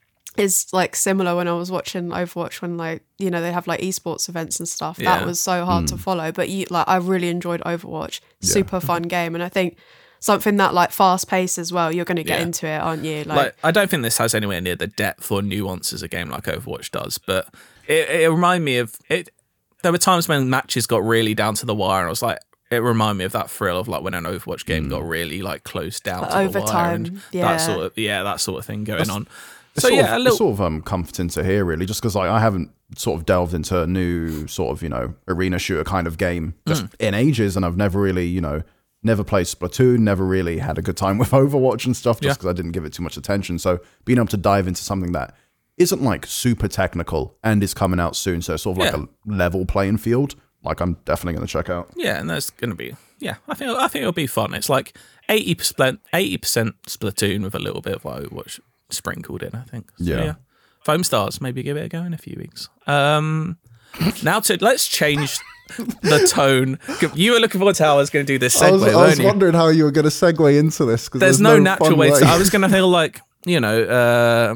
S5: it's like similar when I was watching Overwatch when like you know they have like esports events and stuff.
S3: Yeah.
S5: That was so hard to follow, but you like I really enjoyed Overwatch. Super fun game, and I think something that like fast paced as well. You're going to get
S3: Yeah.
S5: into it, aren't you? Like,
S3: Like, I don't think this has anywhere near the depth or nuance as a game like Overwatch does, but it, it reminded me of it. There were times when matches got really down to the wire, and I was like, it reminded me of that thrill of like when an Overwatch game got really like close down
S5: Like
S3: to the wire
S5: overtime,
S3: and
S5: yeah.
S3: that sort of yeah, that sort of thing going on.
S4: It's
S3: So
S4: sort
S3: yeah,
S4: of,
S3: a little.
S4: it's sort of um, comforting to hear, really, just because like, I haven't sort of delved into a new sort of, you know, arena shooter kind of game just
S3: Mm.
S4: in ages, and I've never really, you know, never played Splatoon, never really had a good time with Overwatch and stuff, just
S3: Yeah.
S4: because I didn't give it too much attention. So being able to dive into something that isn't like super technical and is coming out soon, so it's sort of like
S3: Yeah.
S4: a level playing field, like I'm definitely going to check out.
S3: Yeah, and there's going to be yeah. I think I think it'll be fun. It's like eighty percent eighty percent Splatoon with a little bit of like Overwatch sprinkled in. I think. So,
S4: Yeah.
S3: yeah. Foam Stars. Maybe give it a go in a few weeks. Um, now to let's change the tone. You were looking forward to how I was going to do this segue,
S4: I was, I was
S3: weren't you?
S4: wondering how you were going to segue into this, because
S3: There's no, natural way. To, I was going to feel like you know. Uh,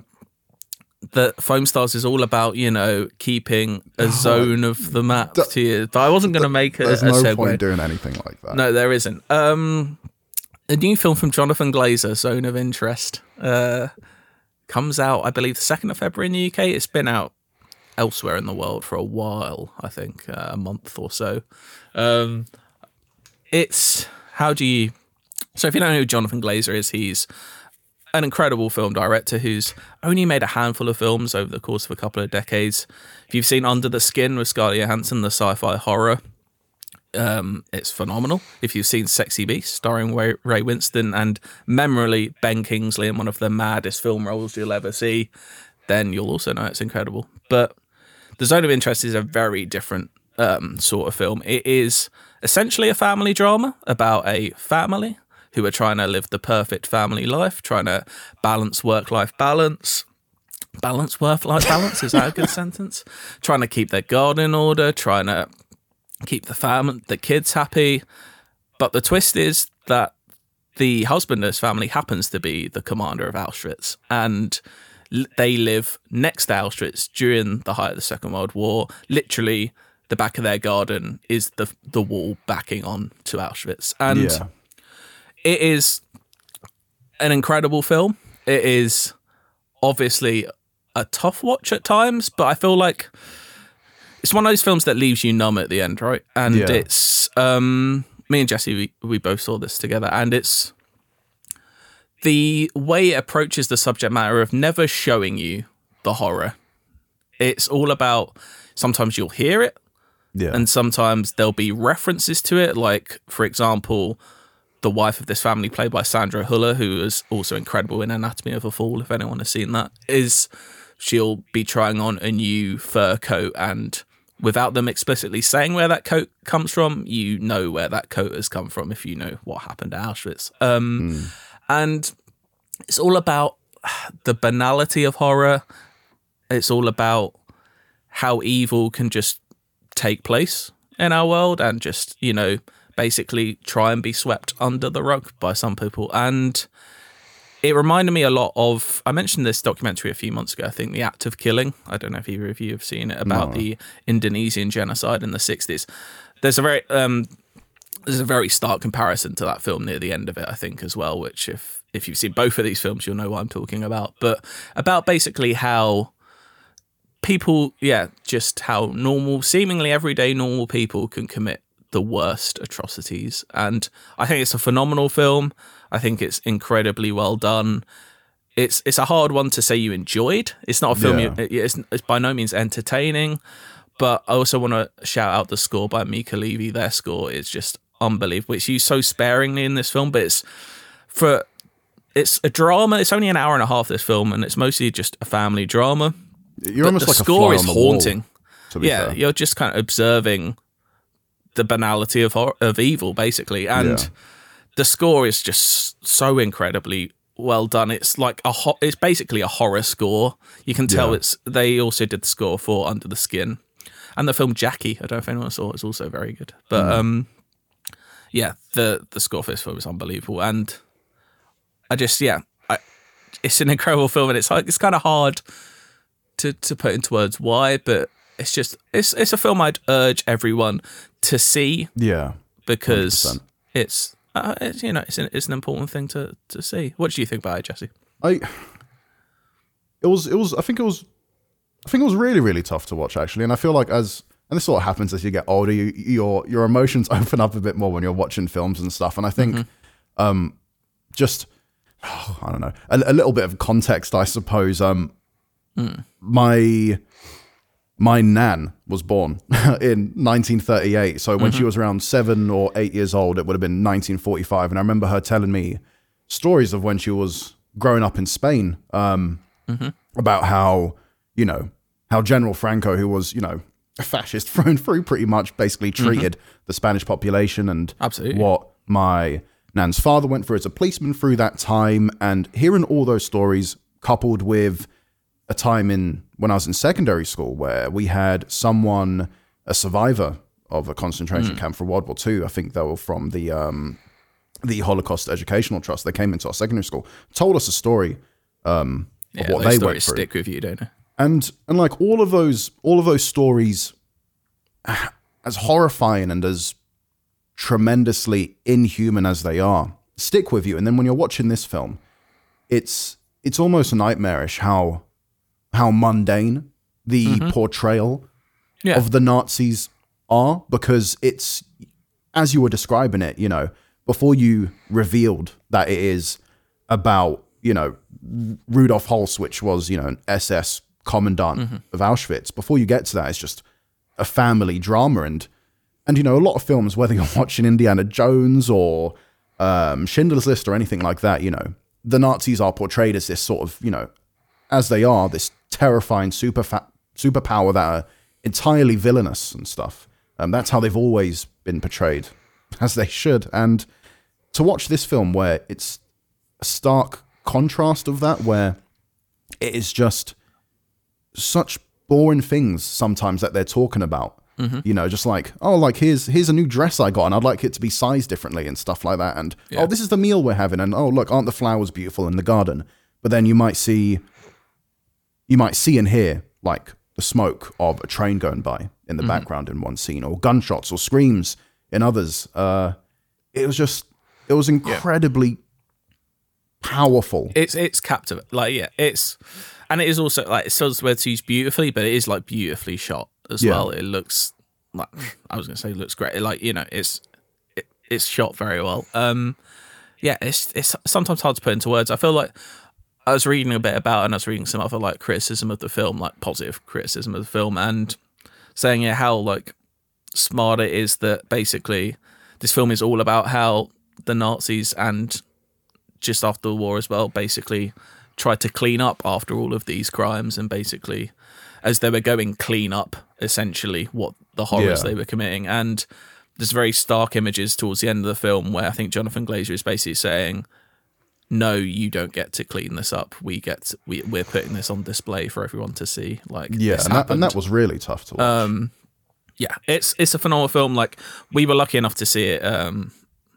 S3: that Foam Stars is all about, you know, keeping a zone of the map to you. But I wasn't going to make a,
S4: There's
S3: a
S4: no
S3: segue.
S4: point doing anything like that.
S3: No, there isn't. Um, a new film from Jonathan Glazer, Zone of Interest, uh, comes out, I believe, the second of February in the U K. It's been out elsewhere in the world for a while, I think, uh, a month or so. Um, it's, how do you... So if you don't know who Jonathan Glazer is, he's an incredible film director who's only made a handful of films over the course of a couple of decades. If you've seen Under the Skin with Scarlett Johansson, the sci-fi horror, um, it's phenomenal. If you've seen Sexy Beast, starring Ray, Ray Winston, and memorably Ben Kingsley in one of the maddest film roles you'll ever see, then you'll also know it's incredible. But The Zone of Interest is a very different um, sort of film. It is essentially a family drama about a family who are trying to live the perfect family life, trying to balance work-life balance. Balance work-life balance, is that a good sentence? Trying to keep their garden in order, trying to keep the fam- the kids happy. But the twist is that the husband of this family happens to be the commander of Auschwitz, and l- they live next to Auschwitz during the height of the Second World War. Literally, the back of their garden is the the wall backing on to Auschwitz. And
S4: Yeah.
S3: it is an incredible film. It is obviously a tough watch at times, but I feel like it's one of those films that leaves you numb at the end, right? And
S4: Yeah.
S3: it's um, me and Jesse, we, we both saw this together, and it's the way it approaches the subject matter of never showing you the horror. It's all about, sometimes you'll hear it,
S4: Yeah.
S3: and sometimes there'll be references to it. Like, for example, the wife of this family, played by Sandra Huller, who is also incredible in Anatomy of a Fall, if anyone has seen that, is she'll be trying on a new fur coat, and without them explicitly saying where that coat comes from, you know where that coat has come from if you know what happened at Auschwitz. Um, And it's all about the banality of horror. It's all about how evil can just take place in our world and just, you know, basically try and be swept under the rug by some people. And it reminded me a lot of, I mentioned this documentary a few months ago, I think, The Act of Killing. I don't know if either of you have seen it, about no. the Indonesian genocide in the sixties. There's a very um, there's a very stark comparison to that film near the end of it, I think, as well, which if, if you've seen both of these films, you'll know what I'm talking about. But about basically how people, yeah, just how normal, seemingly everyday normal people can commit the worst atrocities. And I think it's a phenomenal film. I think it's incredibly well done. It's it's a hard one to say you enjoyed. It's not a film, yeah. you, it's, it's by no means entertaining, but I also want to shout out the score by Mika Levy. Their score is just unbelievable. It's used so sparingly in this film, but it's for it's a drama. It's only an hour and a half, this film, and it's mostly just a family drama.
S4: You're
S3: but
S4: almost
S3: the
S4: like
S3: score
S4: a fly
S3: is
S4: on the
S3: haunting.
S4: Wall, to be
S3: yeah,
S4: fair.
S3: You're just kind of observing the banality of hor- of evil, basically, and
S4: Yeah.
S3: the score is just so incredibly well done. It's like a ho- it's basically a horror score. You can tell
S4: Yeah.
S3: it's. They also did the score for Under the Skin, and the film Jackie. I don't know if anyone saw it. It's also very good. But
S4: Mm.
S3: um, yeah, the the score for this film is unbelievable, and I just yeah, I, it's an incredible film, and it's like it's kind of hard to to put into words why, but it's just it's it's a film I'd urge everyone to see
S4: Yeah.
S3: because
S4: one hundred percent.
S3: it's. Uh, it's, you know, it's an, it's an important thing to, to see. What do you think about it, Jesse?
S4: I it was it was I think it was I think it was really really tough to watch, actually, and I feel like as and this sort of happens as you get older, you, your your emotions open up a bit more when you're watching films and stuff, and I think
S3: Mm-hmm.
S4: um just oh, I don't know a, a little bit of context, I suppose. Um,
S3: Mm.
S4: my my nan was born in nineteen thirty-eight, so when
S3: Mm-hmm.
S4: she was around seven or eight years old, it would have been nineteen forty-five, and I remember her telling me stories of when she was growing up in Spain, um,
S3: Mm-hmm.
S4: about how, you know, how General Franco, who was, you know, a fascist thrown through, pretty much basically treated the Spanish population, and
S3: Absolutely.
S4: what my nan's father went through as a policeman through that time. And hearing all those stories coupled with a time in when I was in secondary school where we had someone, a survivor of a concentration camp for World War Two, I think they were from the um, the Holocaust Educational Trust, they came into our secondary school, told us a story um,
S3: Yeah,
S4: of what
S3: those
S4: they
S3: stories
S4: went through.
S3: stick with you, don't they?
S4: And and like all of those all of those stories, as horrifying and as tremendously inhuman as they are, stick with you. And then when you're watching this film, it's it's almost nightmarish how how mundane the portrayal
S3: Yeah.
S4: of the Nazis are, because it's, as you were describing it, you know, before you revealed that it is about, you know, Rudolf Holst, which was, you know, an S S commandant of Auschwitz, before you get to that, it's just a family drama. And, and you know, a lot of films, whether you're watching Indiana Jones or um, Schindler's List or anything like that, you know, the Nazis are portrayed as this sort of, you know, as they are, this terrifying super fa- superpower that are entirely villainous and stuff. Um, that's how they've always been portrayed, as they should. And to watch this film where it's a stark contrast of that, where it is just such boring things sometimes that they're talking about. Mm-hmm. You know, just like, oh, like here's here's a new dress I got and I'd like it to be sized differently and stuff like that. And
S3: Yeah.
S4: oh, this is the meal we're having. And oh, look, aren't the flowers beautiful in the garden? But then you might see, you might see and hear like the smoke of a train going by in the mm-hmm. background in one scene, or gunshots or screams in others. Uh, it was just, it was incredibly powerful.
S3: It's it's captivating. Like, yeah, it's, and it is also like, it sells where to use beautifully, but it is like beautifully shot as
S4: Yeah.
S3: well. It looks like, I was gonna say it looks great. Like, you know, it's it, it's shot very well. Um, yeah, it's it's sometimes hard to put into words. I feel like I was reading a bit about, and I was reading some other like criticism of the film, like positive criticism of the film, and saying yeah, how like smart it is that basically this film is all about how the Nazis, and just after the war as well, basically tried to clean up after all of these crimes, and basically as they were going clean up essentially what the horrors
S4: Yeah.
S3: they were committing. And there's very stark images towards the end of the film where I think Jonathan Glazer is basically saying no, you don't get to clean this up. We get to, we we're putting this on display for everyone to see. Like,
S4: yeah,
S3: this
S4: and that, and
S3: happened.
S4: that was really tough to watch.
S3: Um, yeah, it's it's a phenomenal film. Like, we were lucky enough to see it um,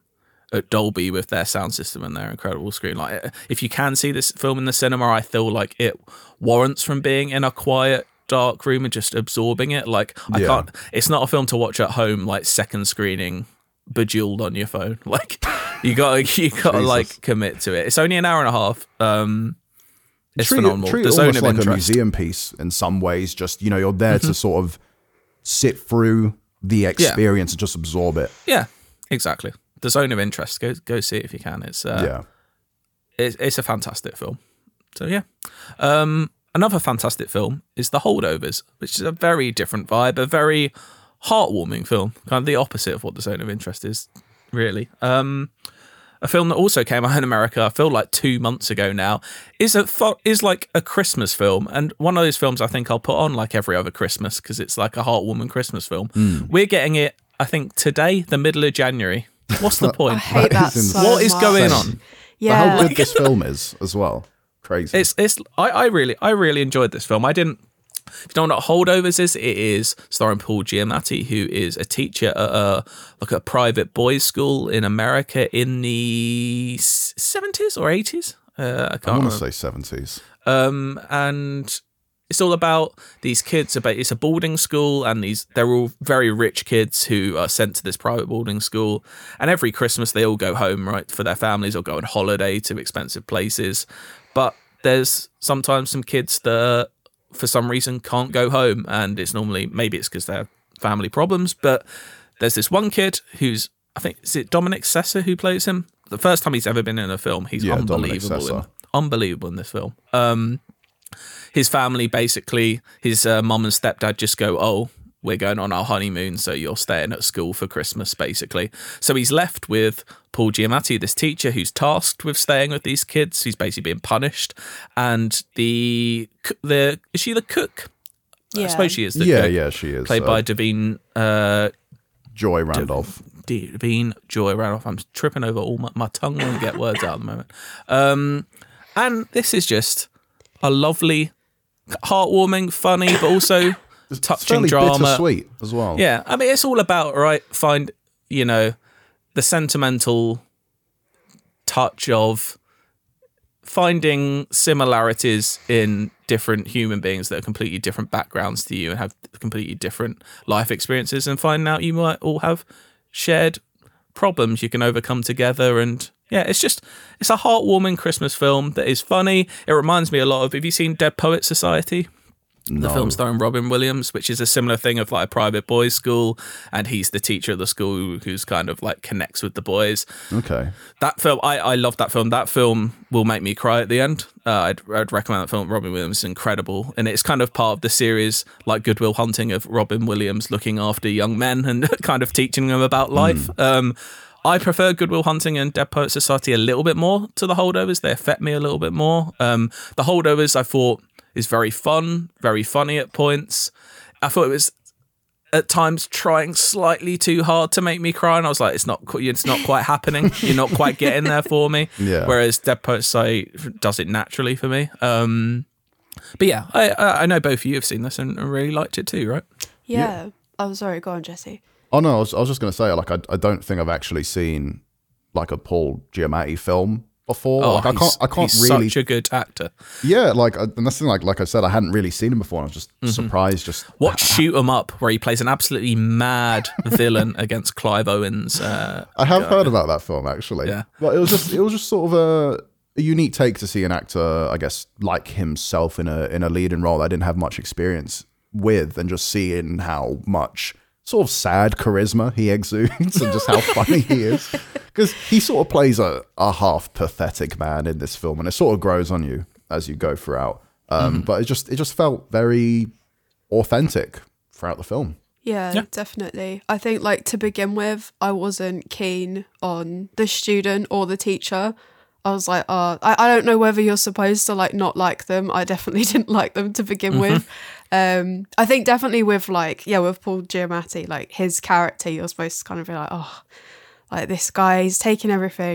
S3: at Dolby with their sound system and their incredible screen. Like, if you can see this film in the cinema, I feel like it warrants from being in a quiet, dark room and just absorbing it. Like, I
S4: Yeah.
S3: can't. It's not a film to watch at home, like second screening, bejeweled on your phone. Like, you got you got to like commit to it. It's only an hour and a half. Um, it's
S4: treat
S3: phenomenal.
S4: It, treat
S3: the
S4: it
S3: zone
S4: almost
S3: of
S4: like
S3: interest.
S4: a museum piece in some ways. Just, you know, you're there to sort of sit through the experience and just absorb it.
S3: Yeah, exactly. The zone of interest. Go go see it if you can. It's uh,
S4: yeah.
S3: it's, it's a fantastic film. So yeah. Um, another fantastic film is The Holdovers, which is a very different vibe, a very heartwarming film, kind of the opposite of what The Zone of Interest is, really. Um, a film that also came out in America, I feel like two months ago now, is a is like a Christmas film, and one of those films I think I'll put on like every other Christmas because it's like a heartwarming Christmas film.
S4: Mm.
S3: We're getting it, I think, today, the middle of January. What's the point?
S5: I hate
S4: That
S5: that
S4: is
S5: so
S4: insane.
S3: What is
S5: much.
S3: going on?
S5: Yeah.
S4: But how good this film is as well. Crazy.
S3: It's it's I, I really I really enjoyed this film. I didn't. If you don't know what Holdovers is, it is starring Paul Giamatti, who is a teacher at a like a private boys' school in America in the seventies or eighties. Uh, I
S4: I
S3: can't
S4: want
S3: remember.
S4: to say seventies.
S3: Um, and it's all about these kids. About it's a boarding school, and these they're all very rich kids who are sent to this private boarding school. And every Christmas they all go home, right, for their families or go on holiday to expensive places. But there's sometimes some kids that, for some reason, can't go home, and it's normally maybe it's because they have family problems. But there's this one kid who's, I think, is it Dominic Sessa who plays him? The first time he's ever been in a film, he's
S4: Yeah, Dominic
S3: unbelievable. In,
S4: Sessa.
S3: unbelievable in this film. Um, his family basically, his uh, mum and stepdad just go, oh, we're going on our honeymoon, so you're staying at school for Christmas, basically. So he's left with Paul Giamatti, this teacher who's tasked with staying with these kids. He's basically being punished. And the, the is she the cook?
S5: Yeah.
S3: I suppose she is the
S4: Yeah,
S3: cook.
S4: yeah, she is.
S3: Played
S4: uh,
S3: by Davine, uh,
S4: Joy Randolph.
S3: Davine Joy Randolph. I'm tripping over all my, my tongue when I get words out at the moment. Um, and this is just a lovely, heartwarming, funny, but also
S4: It's
S3: touching
S4: fairly
S3: drama.
S4: bittersweet as well.
S3: Yeah, I mean, it's all about, right, find, you know, the sentimental touch of finding similarities in different human beings that are completely different backgrounds to you and have completely different life experiences, and finding out you might all have shared problems you can overcome together. And yeah, it's just, it's a heartwarming Christmas film that is funny. It reminds me a lot of, have you seen Dead Poet Society? The
S4: No.
S3: film starring Robin Williams, which is a similar thing of like a private boys' school, and he's the teacher of the school who's kind of like connects with the boys.
S4: Okay.
S3: That film, I, I love that film. That film will make me cry at the end. Uh, I'd, I'd recommend that film. Robin Williams is incredible, and it's kind of part of the series like Good Will Hunting of Robin Williams looking after young men and kind of teaching them about life. Mm. Um, I prefer Good Will Hunting and Dead Poet Society a little bit more to The Holdovers. They affect me a little bit more. Um, the Holdovers, I thought, is very fun, very funny at points. I thought it was at times trying slightly too hard to make me cry, and I was like, it's not, it's not quite happening. You're not quite getting there for me.
S4: Yeah.
S3: Whereas Dead Poet Society does it naturally for me. Um, but yeah, I, I know both of you have seen this and really liked it too, right?
S5: Yeah. Oh, sorry. Go on, Jesse.
S4: Oh no, I was, I was just going to say, like, I, I don't think I've actually seen like a Paul Giamatti film before.
S3: Oh,
S4: like, I can't, I can't
S3: he's
S4: really.
S3: such a good actor.
S4: Yeah, like, and that's the thing. Like, like I said, I hadn't really seen him before. And I was just
S3: Mm-hmm.
S4: surprised. Just
S3: Watch Shoot 'Em Up, where he plays an absolutely mad villain against Clive Owen's. Uh,
S4: I have heard about that film actually.
S3: Yeah.
S4: But it was just, it was just sort of a, a unique take to see an actor, I guess, like himself in a in a leading role that I didn't have much experience with, and just seeing how much sort of sad charisma he exudes and just how funny he is. Because he sort of plays a, a half pathetic man in this film, and it sort of grows on you as you go throughout. Um, mm. But it just it just felt very authentic throughout the film.
S5: Yeah,
S3: Yeah.
S5: definitely. I think, like, to begin with, I wasn't keen on the student or the teacher. I was like, oh, I, I don't know whether you're supposed to, like, not like them. I definitely didn't like them to begin mm-hmm. with. Um, I think definitely with, like, yeah, with Paul Giamatti, like, his character, you're supposed to kind of be like, oh, like, this guy, he's taking everything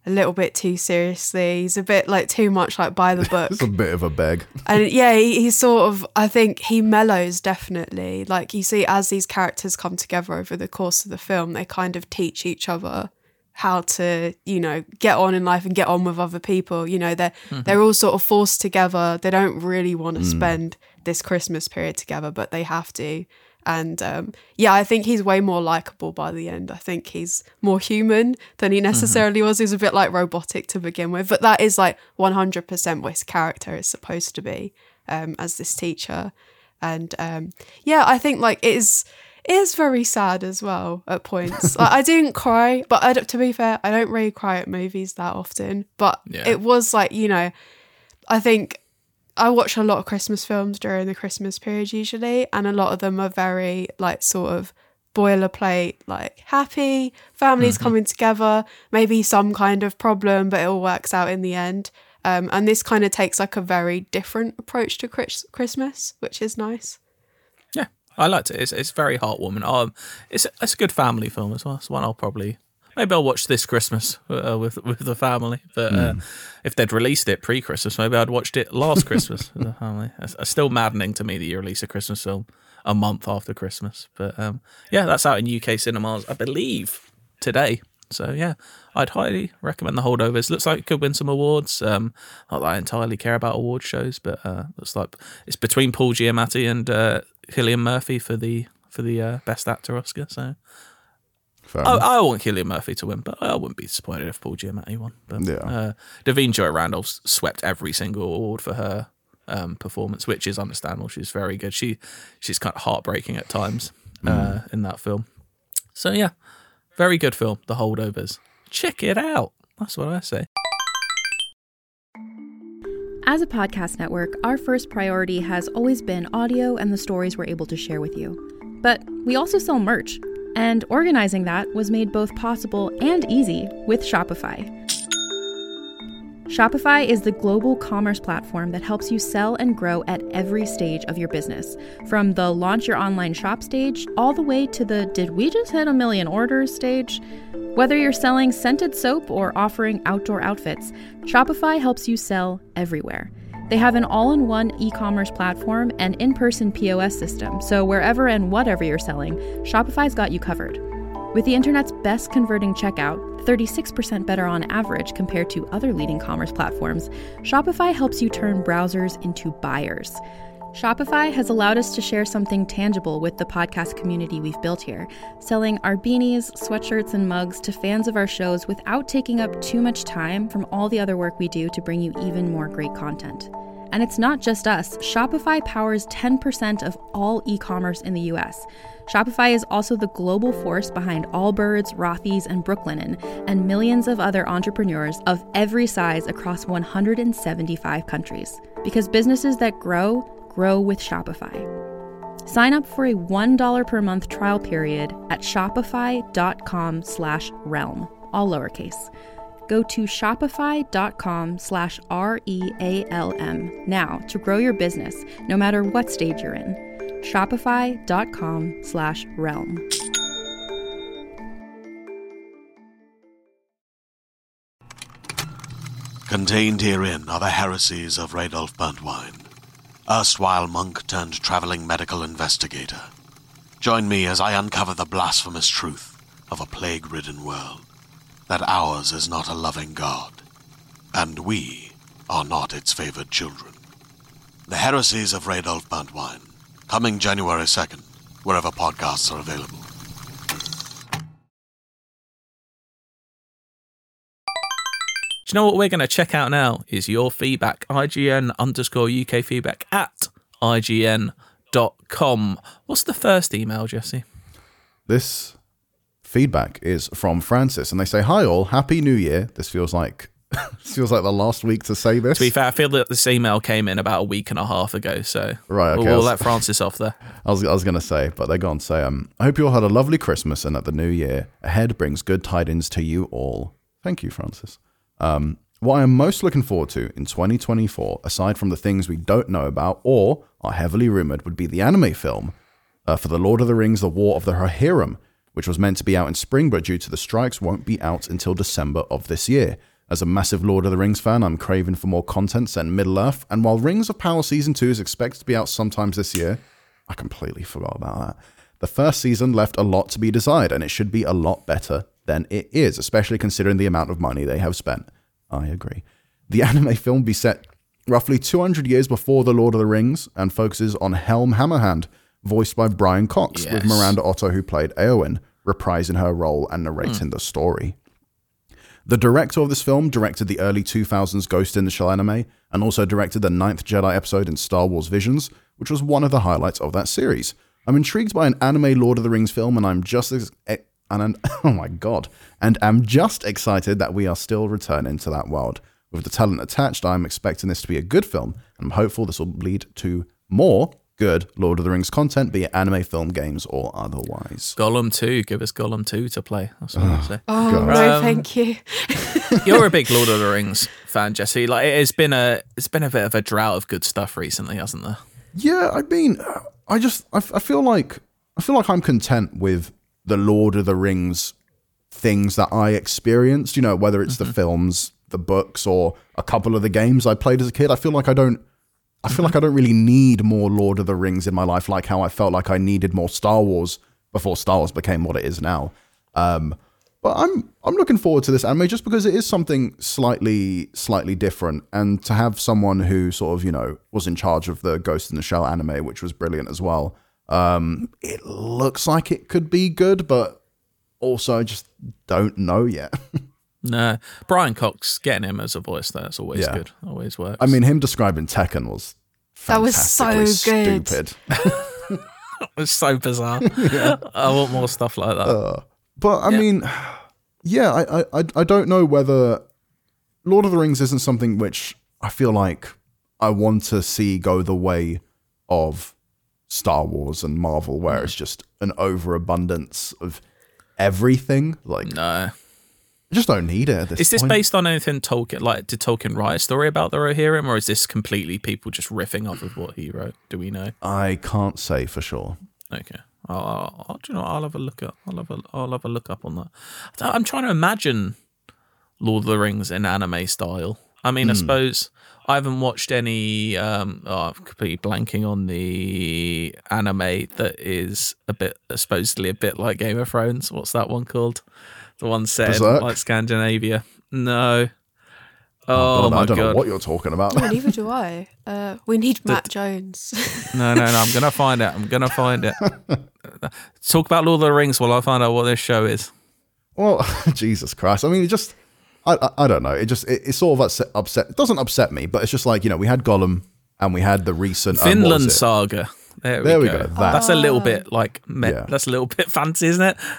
S5: a little bit too seriously. He's a bit like too much like by the book.
S4: It's a bit of a beg.
S5: And yeah, he, he's sort of, I think he mellows definitely. Like you see, as these characters come together over the course of the film, they kind of teach each other how to, you know, get on in life and get on with other people. You know, they're mm-hmm. they're all sort of forced together. They don't really want to mm. spend this Christmas period together, but they have to. And um, yeah, I think he's way more likable by the end. I think he's more human than he necessarily mm-hmm. was. He was a bit like robotic to begin with, but that is like one hundred percent what his character is supposed to be um, as this teacher. And um, yeah, I think like it is, it is very sad as well at points. Like, I didn't cry, but I don't, to be fair, I don't really cry at movies that often. But yeah. It was like, you know, I think I watch a lot of Christmas films during the Christmas period usually, and a lot of them are very like sort of boilerplate, like happy, families mm-hmm. coming together, maybe some kind of problem, but it all works out in the end. Um, and this kind of takes like a very different approach to Chris- Christmas, which is nice.
S3: Yeah, I liked it. It's, it's very heartwarming. Um, it's, it's a good family film as well. It's one I'll probably... Maybe I'll watch this Christmas uh, with with the family. But uh, mm. if they'd released it pre-Christmas, maybe I'd watched it last Christmas with the family. It's, it's still maddening to me that you release a Christmas film a month after Christmas. But um, yeah, that's out in U K cinemas, I believe, today. So yeah, I'd highly recommend The Holdovers. Looks like it could win some awards. Um, not that I entirely care about award shows, but uh, looks like it's between Paul Giamatti and uh, Cillian Murphy for the for the uh, Best Actor Oscar. So. I, I want Cillian Murphy to win, but I wouldn't be disappointed if Paul Giamatti won. But, yeah. uh, Davine Joy Randolph swept every single award for her um, performance, which is understandable. She's very good. She she's kind of heartbreaking at times uh, mm. in that film. So yeah, very good film, The Holdovers. Check it out. That's what I say.
S1: As a podcast network, our first priority has always been audio and the stories we're able to share with you. But we also sell merch. And organizing that was made both possible and easy with Shopify. Shopify is the global commerce platform that helps you sell and grow at every stage of your business, from the launch your online shop stage all the way to the did we just hit a million orders stage. Whether you're selling scented soap or offering outdoor outfits, Shopify helps you sell everywhere. They have an all-in-one e-commerce platform and in-person P O S system, so wherever and whatever you're selling, Shopify's got you covered. With the internet's best converting checkout, thirty-six percent better on average compared to other leading commerce platforms, Shopify helps you turn browsers into buyers. Shopify has allowed us to share something tangible with the podcast community we've built here, selling our beanies, sweatshirts, and mugs to fans of our shows without taking up too much time from all the other work we do to bring you even more great content. And it's not just us. Shopify powers ten percent of all e-commerce in the U S. Shopify is also the global force behind Allbirds, Rothy's, and Brooklinen, and millions of other entrepreneurs of every size across one hundred seventy-five countries. Because businesses that grow, grow with Shopify. Sign up for a one dollar per month trial period at shopify.com slash realm, all lowercase. Go to shopify.com slash R-E-A-L-M now to grow your business, no matter what stage you're in. Shopify.com slash realm.
S6: Contained herein are the heresies of Radolf Burntwine, erstwhile monk turned traveling medical investigator. Join me as I uncover the blasphemous truth of a plague-ridden world, that ours is not a loving God, and we are not its favored children. The Heresies of Radolf Burntwine, coming January second, wherever podcasts are available.
S3: Do you know what we're going to check out now is your feedback, I G N underscore U K feedback at I G N dot com. What's the first email, Jesse?
S4: This feedback is from Francis, and they say, "Hi all, Happy New Year." This feels like this feels like the last week to say this.
S3: To be fair, I feel that this email came in about a week and a half ago, so
S4: right, okay,
S3: we'll, we'll
S4: was,
S3: let Francis off there.
S4: I was I was going to say, but they go on to say, um, "I hope you all had a lovely Christmas and that the new year ahead brings good tidings to you all." Thank you, Francis. Um, what I am most looking forward to in twenty twenty-four, aside from the things we don't know about or are heavily rumored, would be the anime film uh, for The Lord of the Rings: The War of the Rohirrim, which was meant to be out in spring, but due to the strikes won't be out until December of this year. As a massive Lord of the Rings fan, I'm craving for more content set in Middle-earth, and while Rings of Power Season two is expected to be out sometimes this year, I completely forgot about that. The first season left a lot to be desired, and it should be a lot better than it is, especially considering the amount of money they have spent. I agree. The anime film be set roughly two hundred years before The Lord of the Rings, and focuses on Helm Hammerhand, voiced by Brian Cox,
S3: yes.
S4: with Miranda Otto, who played Éowyn, reprising her role and narrating mm. the story. The director of this film directed the early two thousands Ghost in the Shell anime, and also directed the ninth Jedi episode in Star Wars Visions, which was one of the highlights of that series. I'm intrigued by an anime Lord of the Rings film, and I'm just as, and I'm, oh my god, and I'm just excited that we are still returning to that world. With the talent attached, I'm expecting this to be a good film, and I'm hopeful this will lead to more good Lord of the Rings content, be it anime, film, games, or otherwise.
S3: Gollum two, give us Gollum two to play. That's what I say.
S5: Oh,
S4: God.
S5: no,
S3: Um,
S5: thank you.
S3: You're a big Lord of the Rings fan, Jesse. Like it has been a, it's been a bit of a drought of good stuff recently, hasn't there?
S4: Yeah, I mean, I just, I, I feel like, I feel like I'm content with the Lord of the Rings things that I experienced, you know, whether it's mm-hmm. the films, the books, or a couple of the games I played as a kid. I feel like I don't, I feel like I don't really need more Lord of the Rings in my life, like how I felt like I needed more Star Wars before Star Wars became what it is now. Um, but I'm I'm looking forward to this anime just because it is something slightly slightly different, and to have someone who sort of, you know, was in charge of the Ghost in the Shell anime, which was brilliant as well. Um, it looks like it could be good, but also I just don't know yet.
S3: No, Brian Cox, getting him as a voice there, it's always yeah. good. Always works.
S4: I mean, him describing Tekken was
S5: that was so good.
S4: Stupid.
S3: It was so bizarre. yeah. I want more stuff like that.
S4: Uh, but I
S3: yeah.
S4: mean, yeah, I, I I don't know whether Lord of the Rings isn't something which I feel like I want to see go the way of Star Wars and Marvel, where mm. it's just an overabundance of everything. Like,
S3: no.
S4: I just don't need it at this
S3: Is this
S4: point.
S3: based on anything Tolkien, like, did Tolkien write a story about the Rohirrim, or is this completely people just riffing off of what he wrote? Do we know?
S4: I can't say for sure.
S3: Okay. I'll, I'll, do you know, I'll have a look up. I'll have a, I'll have a look up on that. I'm trying to imagine Lord of the Rings in anime style. I mean, mm. I suppose I haven't watched any. Um, oh, I'm completely blanking on the anime that is a bit, supposedly a bit like Game of Thrones. What's that one called? The one set
S4: Berserk?
S3: in like Scandinavia. No. Oh,
S4: oh God,
S3: my
S4: I don't
S3: God.
S4: know what you're talking about.
S5: No, neither do I. Uh, we need Matt Jones.
S3: no, no, no. I'm going to find it. I'm going to find it. Talk about Lord of the Rings while I find out what this show is.
S4: Well, Jesus Christ. I mean, it just, I I, I don't know. It just, it, it sort of upset, upset, it doesn't upset me, but it's just like, you know, we had Gollum and we had the recent...
S3: Finland
S4: um,
S3: Saga. There,
S4: there
S3: we,
S4: we
S3: go.
S4: go. That.
S3: That's a little bit like, me-
S4: Yeah.
S3: that's a little bit fancy, isn't it?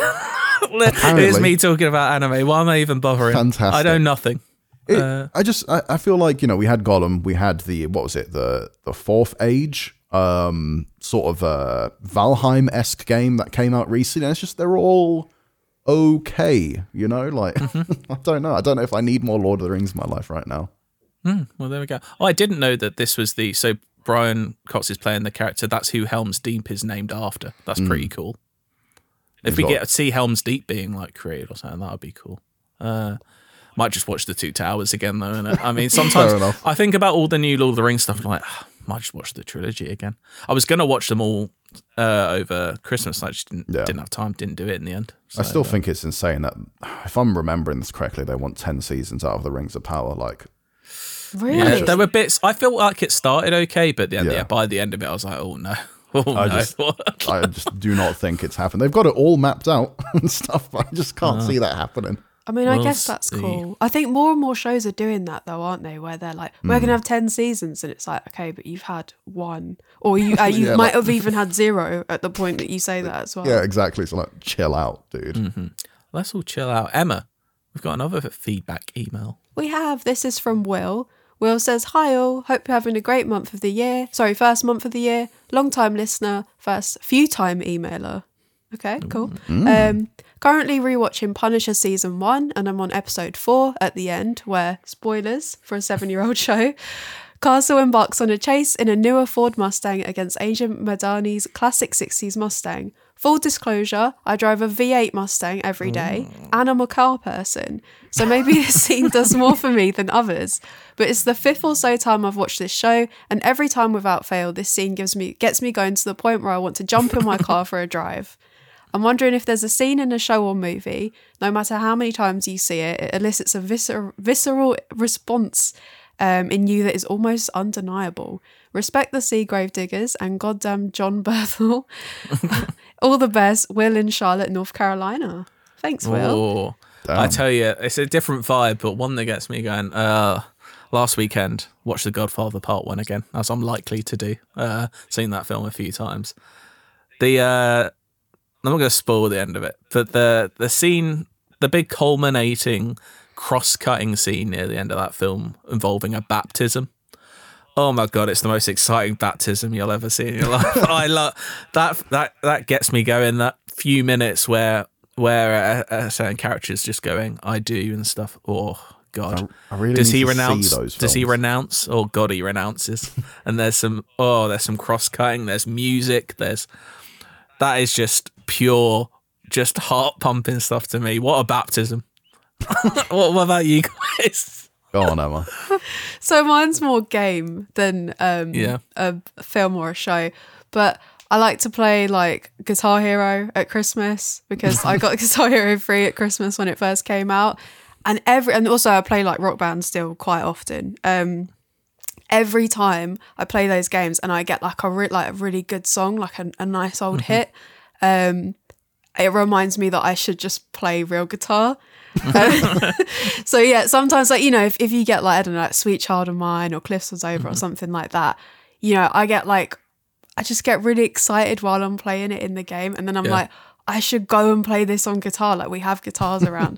S3: Here's me talking about anime. Why am I even bothering?
S4: Fantastic.
S3: I know nothing.
S4: It,
S3: uh,
S4: I just, I, I feel like, you know, we had Gollum, we had the, what was it, the the Fourth Age, um, sort of uh, Valheim-esque game that came out recently, and it's just, they're all okay, you know, like, mm-hmm. I don't know, I don't know if I need more Lord of the Rings in my life right now.
S3: Mm, well, there we go. Oh, I didn't know that this was the, so Brian Cox is playing the character, that's who Helm's Deep is named after. That's mm. pretty cool. If He's we got, get to see Helm's Deep being like created or something, that would be cool. Uh, might just watch the Two Towers again though, innit? I mean, sometimes I think about all the new Lord of the Rings stuff and I'm like, oh, might just watch the trilogy again. I was going to watch them all uh, over Christmas. I just didn't, yeah. didn't have time, didn't do it in the end. So,
S4: I still
S3: uh,
S4: think it's insane that, if I'm remembering this correctly, they want ten seasons out of the Rings of Power. Like,
S5: really?
S3: Yeah, there were bits, I felt like it started okay, but then,
S4: Yeah.
S3: yeah, by the end of it, I was like, oh no. Oh,
S4: I
S3: no.
S4: just, I just do not think it's happened. They've got it all mapped out and stuff, but I just can't uh, see that happening.
S5: I mean,
S3: we'll
S5: I guess that's
S3: see.
S5: cool. I think more and more shows are doing that, though, aren't they? Where they're like, "We're mm. going to have ten seasons," and it's like, "Okay, but you've had one, or you uh, you
S4: yeah,
S5: might
S4: like,
S5: have even had zero at the point that you say that as well."
S4: Yeah, exactly. So like, chill out, dude.
S3: Mm-hmm. Let's all chill out. Emma, we've got another feedback email.
S5: We have. This is from Will. Will says, "Hi all, hope you're having a great month of the year. Sorry, first month of the year. Long time listener, first few time emailer." Okay, cool. Mm. Um, currently rewatching Punisher season one, and I'm on episode four at the end, where, spoilers for a seven-year-old show, Castle embarks on a chase in a newer Ford Mustang against Agent Madani's classic sixties Mustang. full disclosure, I drive a V eight Mustang every day and I'm a car person. So maybe this scene does more for me than others. But it's the fifth or so time I've watched this show, and every time without fail, this scene gives me gets me going to the point where I want to jump in my car for a drive. I'm wondering if there's a scene in a show or movie, no matter how many times you see it, it elicits a viscer- visceral response um, in you that is almost undeniable. Respect the Sea Gravediggers and goddamn John Berthel. All the best, Will in Charlotte, North Carolina. Thanks, Will.
S3: Oh, I tell you, it's a different vibe, but one that gets me going. Uh, last weekend, watched The Godfather Part One again, as I'm likely to do. Uh, seen that film a few times. The uh, I'm not going to spoil the end of it, but the the scene, the big culminating, cross-cutting scene near the end of that film involving a baptism. Oh my god, it's the most exciting baptism you'll ever see in your life. I love that. That that gets me going. That few minutes where. Where a, a certain character is just going, I do and stuff. Oh God!
S4: I, I really
S3: does
S4: need
S3: he
S4: to
S3: renounce?
S4: see those
S3: Does he
S4: films.
S3: renounce? Oh God, he renounces. And there's some. Oh, there's some cross cutting. There's music. There's that is just pure, just heart pumping stuff to me. What a baptism! what, what about you guys?
S4: Go on, Emma.
S5: So mine's more game than um,
S3: Yeah.
S5: a film or a show, but I like to play like Guitar Hero at Christmas because I got Guitar Hero free at Christmas when it first came out, and every and also I play like Rock Band still quite often. Um, every time I play those games and I get like a re- like a really good song, like a, a nice old hit, um, it reminds me that I should just play real guitar. Um, so yeah, sometimes like you know if, if you get like I don't know like Sweet Child of Mine or Cliffs Was Over or something like that, you know I get like. I just get really excited while I'm playing it in the game. And then I'm
S3: Yeah.
S5: like, I should go and play this on guitar. Like we have guitars around.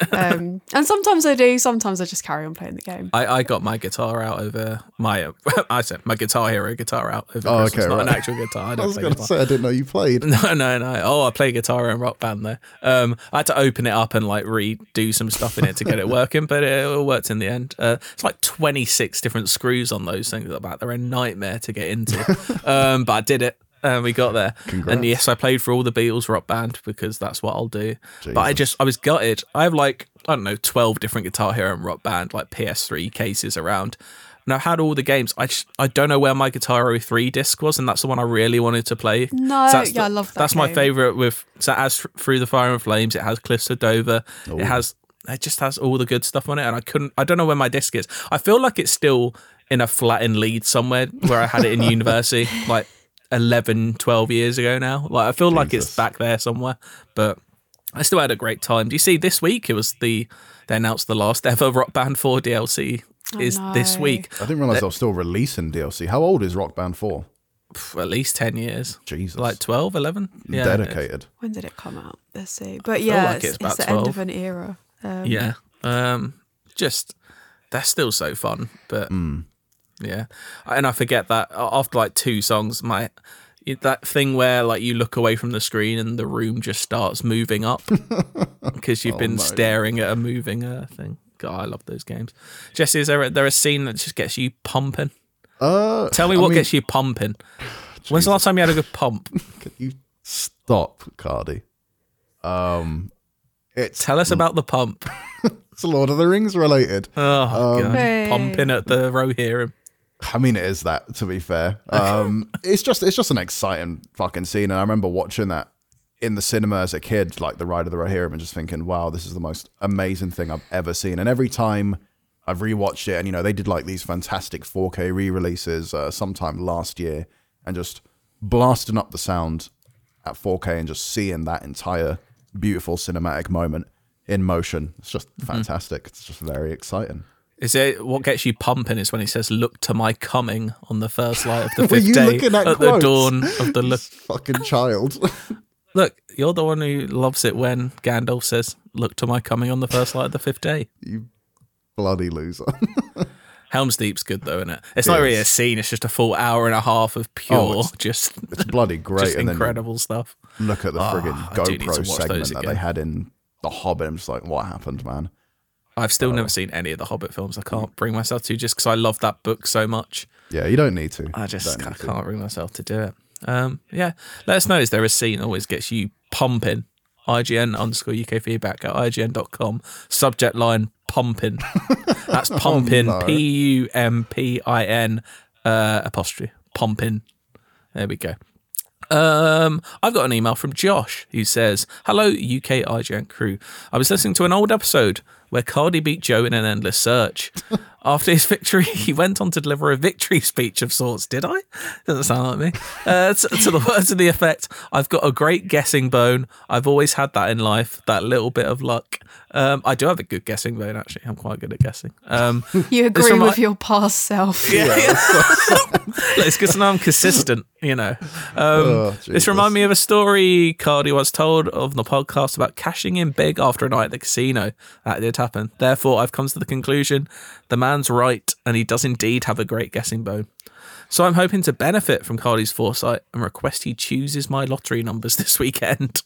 S5: um, and sometimes I do. Sometimes I just carry on playing the game.
S3: I, I got my guitar out over my. Uh, I said my Guitar Hero guitar out over
S4: Oh,
S3: Christmas,
S4: okay,
S3: not an
S4: right.
S3: actual guitar. I
S4: I
S3: don't
S4: was
S3: play
S4: going to
S3: guitar.
S4: say, I didn't know you played.
S3: No, no, no. Oh, I play guitar and Rock Band though. Um, I had to open it up and like redo some stuff in it to get it working, but it all worked in the end. Uh, it's like twenty-six different screws on those things about. They're a nightmare to get into, um, but I did it. And we got there.
S4: Congrats.
S3: And yes, I played for all the Beatles Rock Band because that's what I'll do. But I
S4: Jesus.
S3: just, I was gutted. I have like, I don't know, twelve different Guitar Hero and Rock Band, like P S three cases around. And I've had all the games. I just, I don't know where my Guitar Hero three disc was, and that's the one I really wanted to play.
S5: No,
S3: So that's
S5: yeah,
S3: the-
S5: I love that
S3: That's my
S5: game.
S3: favourite with, so it has Through the Fire and Flames, it has Cliffs of Dover, it has, it just has all the good stuff on it, and I couldn't, I don't know where my disc is. I feel like it's still in a flat in Leeds somewhere where I had it in university, like, eleven, twelve years ago now. Like I feel like it's
S4: Jesus.
S3: back there somewhere, but I still had a great time. Do you see this week it was the they announced the last ever Rock Band four D L C is
S5: Oh,
S3: this
S5: no.
S3: week.
S4: I didn't realize they were still releasing D L C. How old is Rock Band four?
S3: Pff, at least ten years.
S4: Jesus.
S3: Like twelve, eleven? Yeah.
S4: Dedicated.
S5: When did it come out? Let's see. But yeah,
S3: like
S5: it's,
S3: it's
S5: it's,
S3: about
S5: the end of
S3: twelve.
S5: an era. Um,
S3: Yeah. Um just they're still so fun, but yeah. And I forget that after like two songs my that thing where like you look away from the screen and the room just starts moving up because you've been
S4: no.
S3: staring at a moving uh, thing. God, I love those games. Jesse, is there a, there a scene that just gets you pumping?
S4: Uh,
S3: Tell me
S4: I
S3: what
S4: mean,
S3: gets you pumping. When's the last time you had a good pump?
S4: Can you stop, Cardi? Um, it's
S3: Tell us about the pump.
S4: it's Lord of the Rings related.
S3: Oh, God.
S5: Hey.
S3: Pumping at the Rohirrim.
S4: I mean, it is that, to be fair. Um, it's just it's just an exciting fucking scene, and I remember watching that in the cinema as a kid, like the Ride of the Rohirrim, and just thinking, "Wow, this is the most amazing thing I've ever seen." And every time I've rewatched it, and you know, they did like these fantastic four K re-releases uh, sometime last year, and just blasting up the sound at four K and just seeing that entire beautiful cinematic moment in motion. It's just fantastic. It's just very exciting.
S3: Is it what gets you pumping is when he says, "Look to my coming" on the first light of the
S4: Were
S3: fifth
S4: you
S3: day
S4: looking at
S3: at the
S4: quotes?
S3: dawn of the look.
S4: Fucking child.
S3: Look, you're the one who loves it when Gandalf says, "Look to my coming" on the first light of the fifth day.
S4: You bloody loser.
S3: Helm's Deep's good though, isn't it? It's not really a scene; it's just a full hour and a half of pure,
S4: Oh, it's-
S3: just,
S4: It's bloody great.
S3: just
S4: and
S3: incredible stuff.
S4: then look at the
S3: Oh,
S4: friggin'
S3: I do need to
S4: GoPro
S3: watch
S4: segment
S3: those
S4: that
S3: again.
S4: they had in The Hobbit. I'm just like, what happened, man?
S3: I've still never seen any of the Hobbit films. I can't bring myself to just because I love that book so much.
S4: Yeah, you don't need to.
S3: I just
S4: Don't
S3: I
S4: need to.
S3: can't bring myself to do it. Um, yeah, let us know. Is there a scene always gets you pumping? I G N underscore U K feedback at I G N dot com. Subject line pumping. That's pumping.
S4: Oh, no.
S3: P U M P I N uh, apostrophe. Pumping. There we go. Um, I've got an email from Josh who says, "Hello, U K I G N crew. I was listening to an old episode where Cardi beat Joe in an endless search. After his victory, he went on to deliver a victory speech of sorts. Did I? Doesn't sound like me. Uh, to, to the words of the effect, I've got a great guessing bone. I've always had that in life, that little bit of luck. Um, I do have a good guessing bone, actually. I'm quite good at guessing. Um,
S5: You agree
S3: remi-
S5: with your past self.
S3: yeah, yeah. It's because I'm consistent, you know. Um,
S4: Oh,
S3: this
S4: Jesus.
S3: reminds me of a story Cardi once told of the podcast about cashing in big after a night at the casino. That did happen. Therefore, I've come to the conclusion the man's right, and he does indeed have a great guessing bone. So I'm hoping to benefit from Cardi's foresight and request he chooses my lottery numbers this weekend.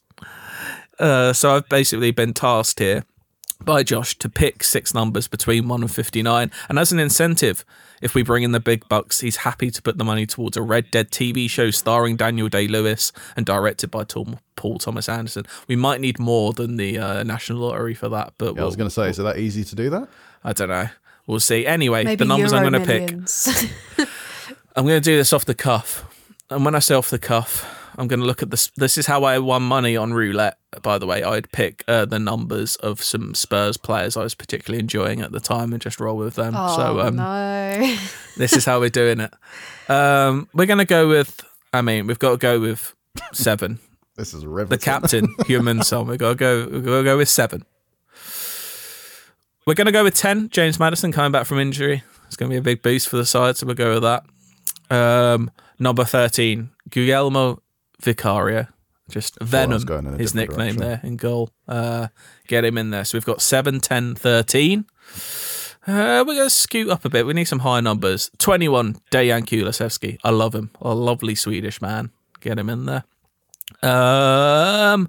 S3: Uh, so I've basically been tasked here by Josh to pick six numbers between one and fifty-nine, and as an incentive, if we bring in the big bucks, he's happy to put the money towards a Red Dead T V show starring Daniel Day-Lewis and directed by Tom, Paul Thomas Anderson. We might need more than the uh, National Lottery for that, but
S4: Yeah, I was
S3: we'll,
S4: going to say, is it that easy to do that?
S3: I don't know. We'll see. Anyway,
S5: Maybe
S3: the numbers
S5: Euro
S3: I'm going to pick.
S5: millions.
S3: I'm going to do this off the cuff. And when I say off the cuff, I'm going to look at this. This is how I won money on roulette, by the way. I'd pick uh, the numbers of some Spurs players I was particularly enjoying at the time and just roll with them.
S5: Oh,
S3: so um,
S5: no.
S3: this is how we're doing it. Um, we're going to go with, I mean, we've got to go with seven.
S4: This is
S3: The
S4: riveting.
S3: captain, Human Son. We've got to go, we've got to go with seven. We're going to go with ten. James Maddison coming back from injury. It's going to be a big boost for the side, so we'll go with that. Um, number thirteen, Guillermo Vicario. Just
S4: I was
S3: Venom,
S4: going in a
S3: his
S4: different
S3: nickname
S4: direction.
S3: there in goal. Uh, get him in there. So we've got seven, ten, thirteen. Uh, we're going to scoot up a bit. We need some high numbers. twenty-one, Dejan Kulusevski. I love him. A lovely Swedish man. Get him in there. Um,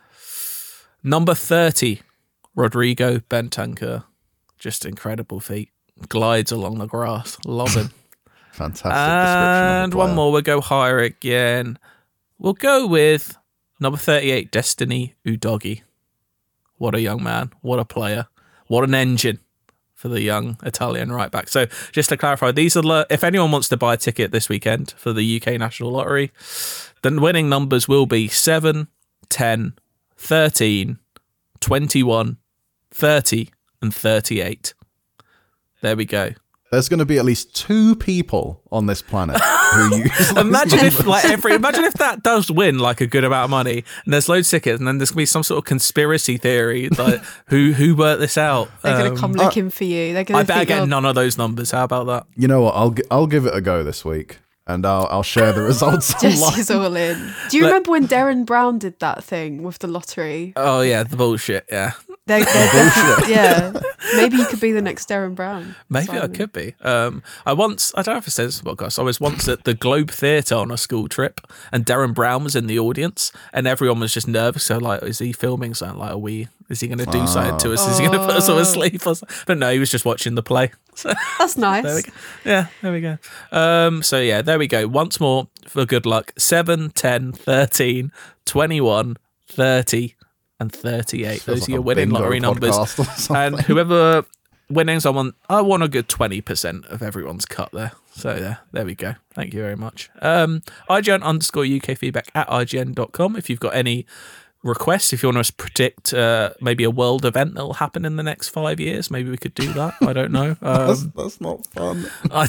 S3: number thirty, Rodrigo Bentancur. Just incredible feat. Glides along the grass. Love him.
S4: Fantastic description.
S3: And
S4: of a
S3: one
S4: player.
S3: more. We'll go higher again. We'll go with number thirty-eight, Destiny Udogi. What a young man. What a player. What an engine for the young Italian right back. So just to clarify, these are the, if anyone wants to buy a ticket this weekend for the U K National Lottery, the winning numbers will be seven, ten, thirteen, twenty-one, thirty, and thirty-eight. There we go.
S4: There's going to be at least two people on this planet who use those
S3: Imagine if
S4: numbers.
S3: like every imagine if that does win like a good amount of money and there's loads of tickets and then there's gonna be some sort of conspiracy theory like who who worked this out.
S5: They're going
S3: Um,
S5: to come looking for you. They're going
S3: I
S5: to
S3: better
S5: think,
S3: get
S5: oh,
S3: none of those numbers. How about that?
S4: You know what? I'll gi- I'll give it a go this week, and I'll I'll share the results online.
S5: Jesse's all in. Do you
S3: Look-
S5: remember when Darren Brown did that thing with the lottery?
S3: Oh yeah, the bullshit. Yeah,
S5: They're, they're definitely- yeah. Maybe you could be the next Darren Brown.
S3: maybe I
S5: Simon.
S3: could be. Um, I once I don't know if I said this in the podcast. I was once at the Globe Theatre on a school trip, and Darren Brown was in the audience, and everyone was just nervous. So like, is he filming something? Like, are we? Is he going to do something to us? Is he going to put us all to sleep? Or something? But no, he was just watching the play. So
S5: That's nice.
S3: there we go. Yeah, there we go. Um, so yeah, there we go. Once more for good luck. seven, ten, thirteen, twenty-one, thirty, and thirty-eight.
S4: Feels
S3: Those
S4: like
S3: are your
S4: a
S3: winning
S4: bingo
S3: lottery numbers.
S4: podcast or something.
S3: And whoever winnings, I want I want a good twenty percent of everyone's cut there. So yeah, there we go. Thank you very much. Um, I G N underscore U K feedback at I G N dot com if you've got any requests. If you want us to predict uh, maybe a world event that will happen in the next five years, maybe we could do that. I don't know.
S4: That's,
S3: Um,
S4: that's not fun.
S3: I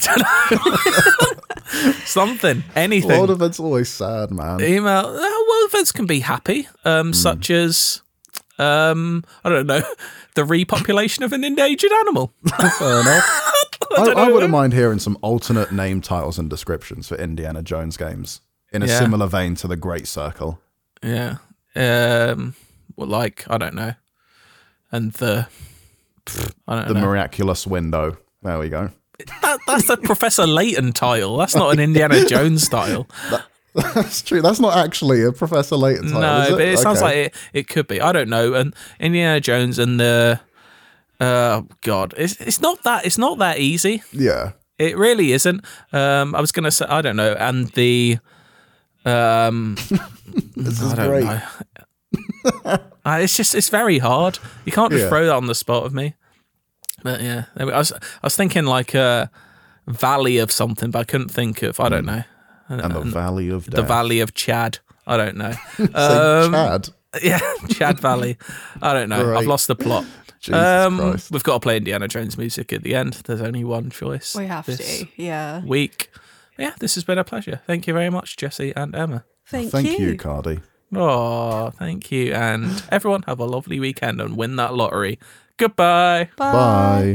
S3: don't know. Something, anything.
S4: World events are always sad, man.
S3: Email. Uh, well, events can be happy, um, such as, um, I don't know, the repopulation of an endangered animal.
S4: Fair enough. I,
S3: don't
S4: I
S3: know.
S4: wouldn't mind hearing some alternate name titles and descriptions for Indiana Jones games in a
S3: Yeah.
S4: similar vein to the Great Circle.
S3: Yeah. Um. Well, like I don't know, and the pff, I don't
S4: The
S3: know.
S4: Miraculous Window. There we go.
S3: That, that's a Professor Layton title. That's not an Indiana Jones style.
S4: That's true. That's not actually a Professor Layton title,
S3: No,
S4: is it?
S3: but it sounds
S4: Okay.
S3: like it. It could be. I don't know. And Indiana Jones and the. Uh, God, it's it's not that it's not that easy.
S4: Yeah.
S3: It really isn't. Um, I was gonna say I don't know, and the Um,
S4: This
S3: I
S4: is
S3: don't
S4: great.
S3: know. uh, it's just it's very hard. You can't just
S4: Yeah.
S3: throw that on the spot of me. But yeah, I was I was thinking like a valley of something, but I couldn't think of. I don't know.
S4: And the Valley of Death.
S3: The Valley of Chad. I don't know.
S4: Say
S3: Um,
S4: Chad.
S3: Yeah, Chad Valley. I don't know.
S4: Right.
S3: I've lost the plot.
S4: Jesus
S3: um,
S4: Christ.
S3: We've got to play Indiana Jones music at the end. There's only one choice.
S5: We have
S3: this
S5: to. Yeah.
S3: week. Yeah, this has been a pleasure. Thank you very much, Jesse and Emma.
S5: Thank,
S4: Thank
S5: you.
S4: you, Cardi.
S3: Oh, thank you. And everyone, have a lovely weekend and win that lottery. Goodbye.
S4: Bye.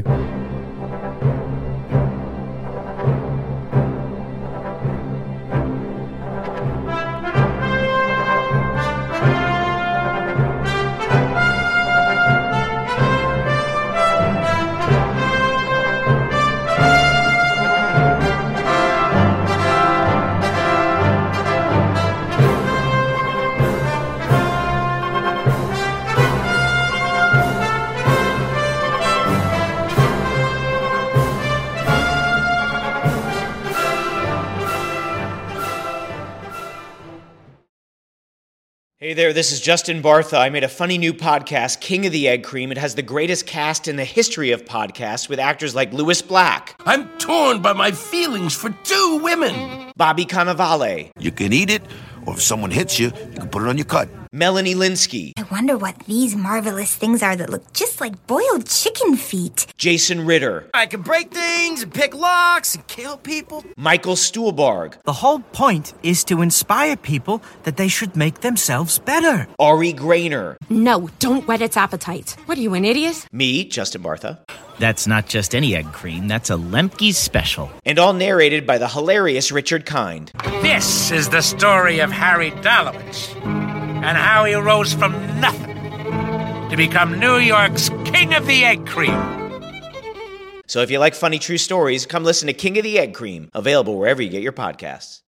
S7: Hey there, this is Justin Bartha. I made a funny new podcast, King of the Egg Cream. It has the greatest cast in the history of podcasts with actors like Louis Black,
S8: I'm torn by my feelings for two women.
S7: Bobby Cannavale,
S8: You can eat it, or if someone hits you, you can put it on your cut.
S7: Melanie Linsky,
S9: I wonder what these marvelous things are that look just like boiled chicken feet.
S7: Jason Ritter,
S10: I can break things and pick locks and kill people.
S7: Michael Stuhlbarg,
S10: The whole point is to inspire people that they should make themselves better.
S7: Ari Grainer,
S11: No, don't whet its appetite. What are you, an idiot?
S7: me, Justin Bartha,
S12: That's not just any egg cream, that's a Lemke's special.
S7: and all narrated by the hilarious Richard Kind.
S13: This is the story of Harry Dalowitz and how he rose from nothing to become New York's King of the Egg Cream.
S7: So if you like funny true stories, come listen to King of the Egg Cream, available wherever you get your podcasts.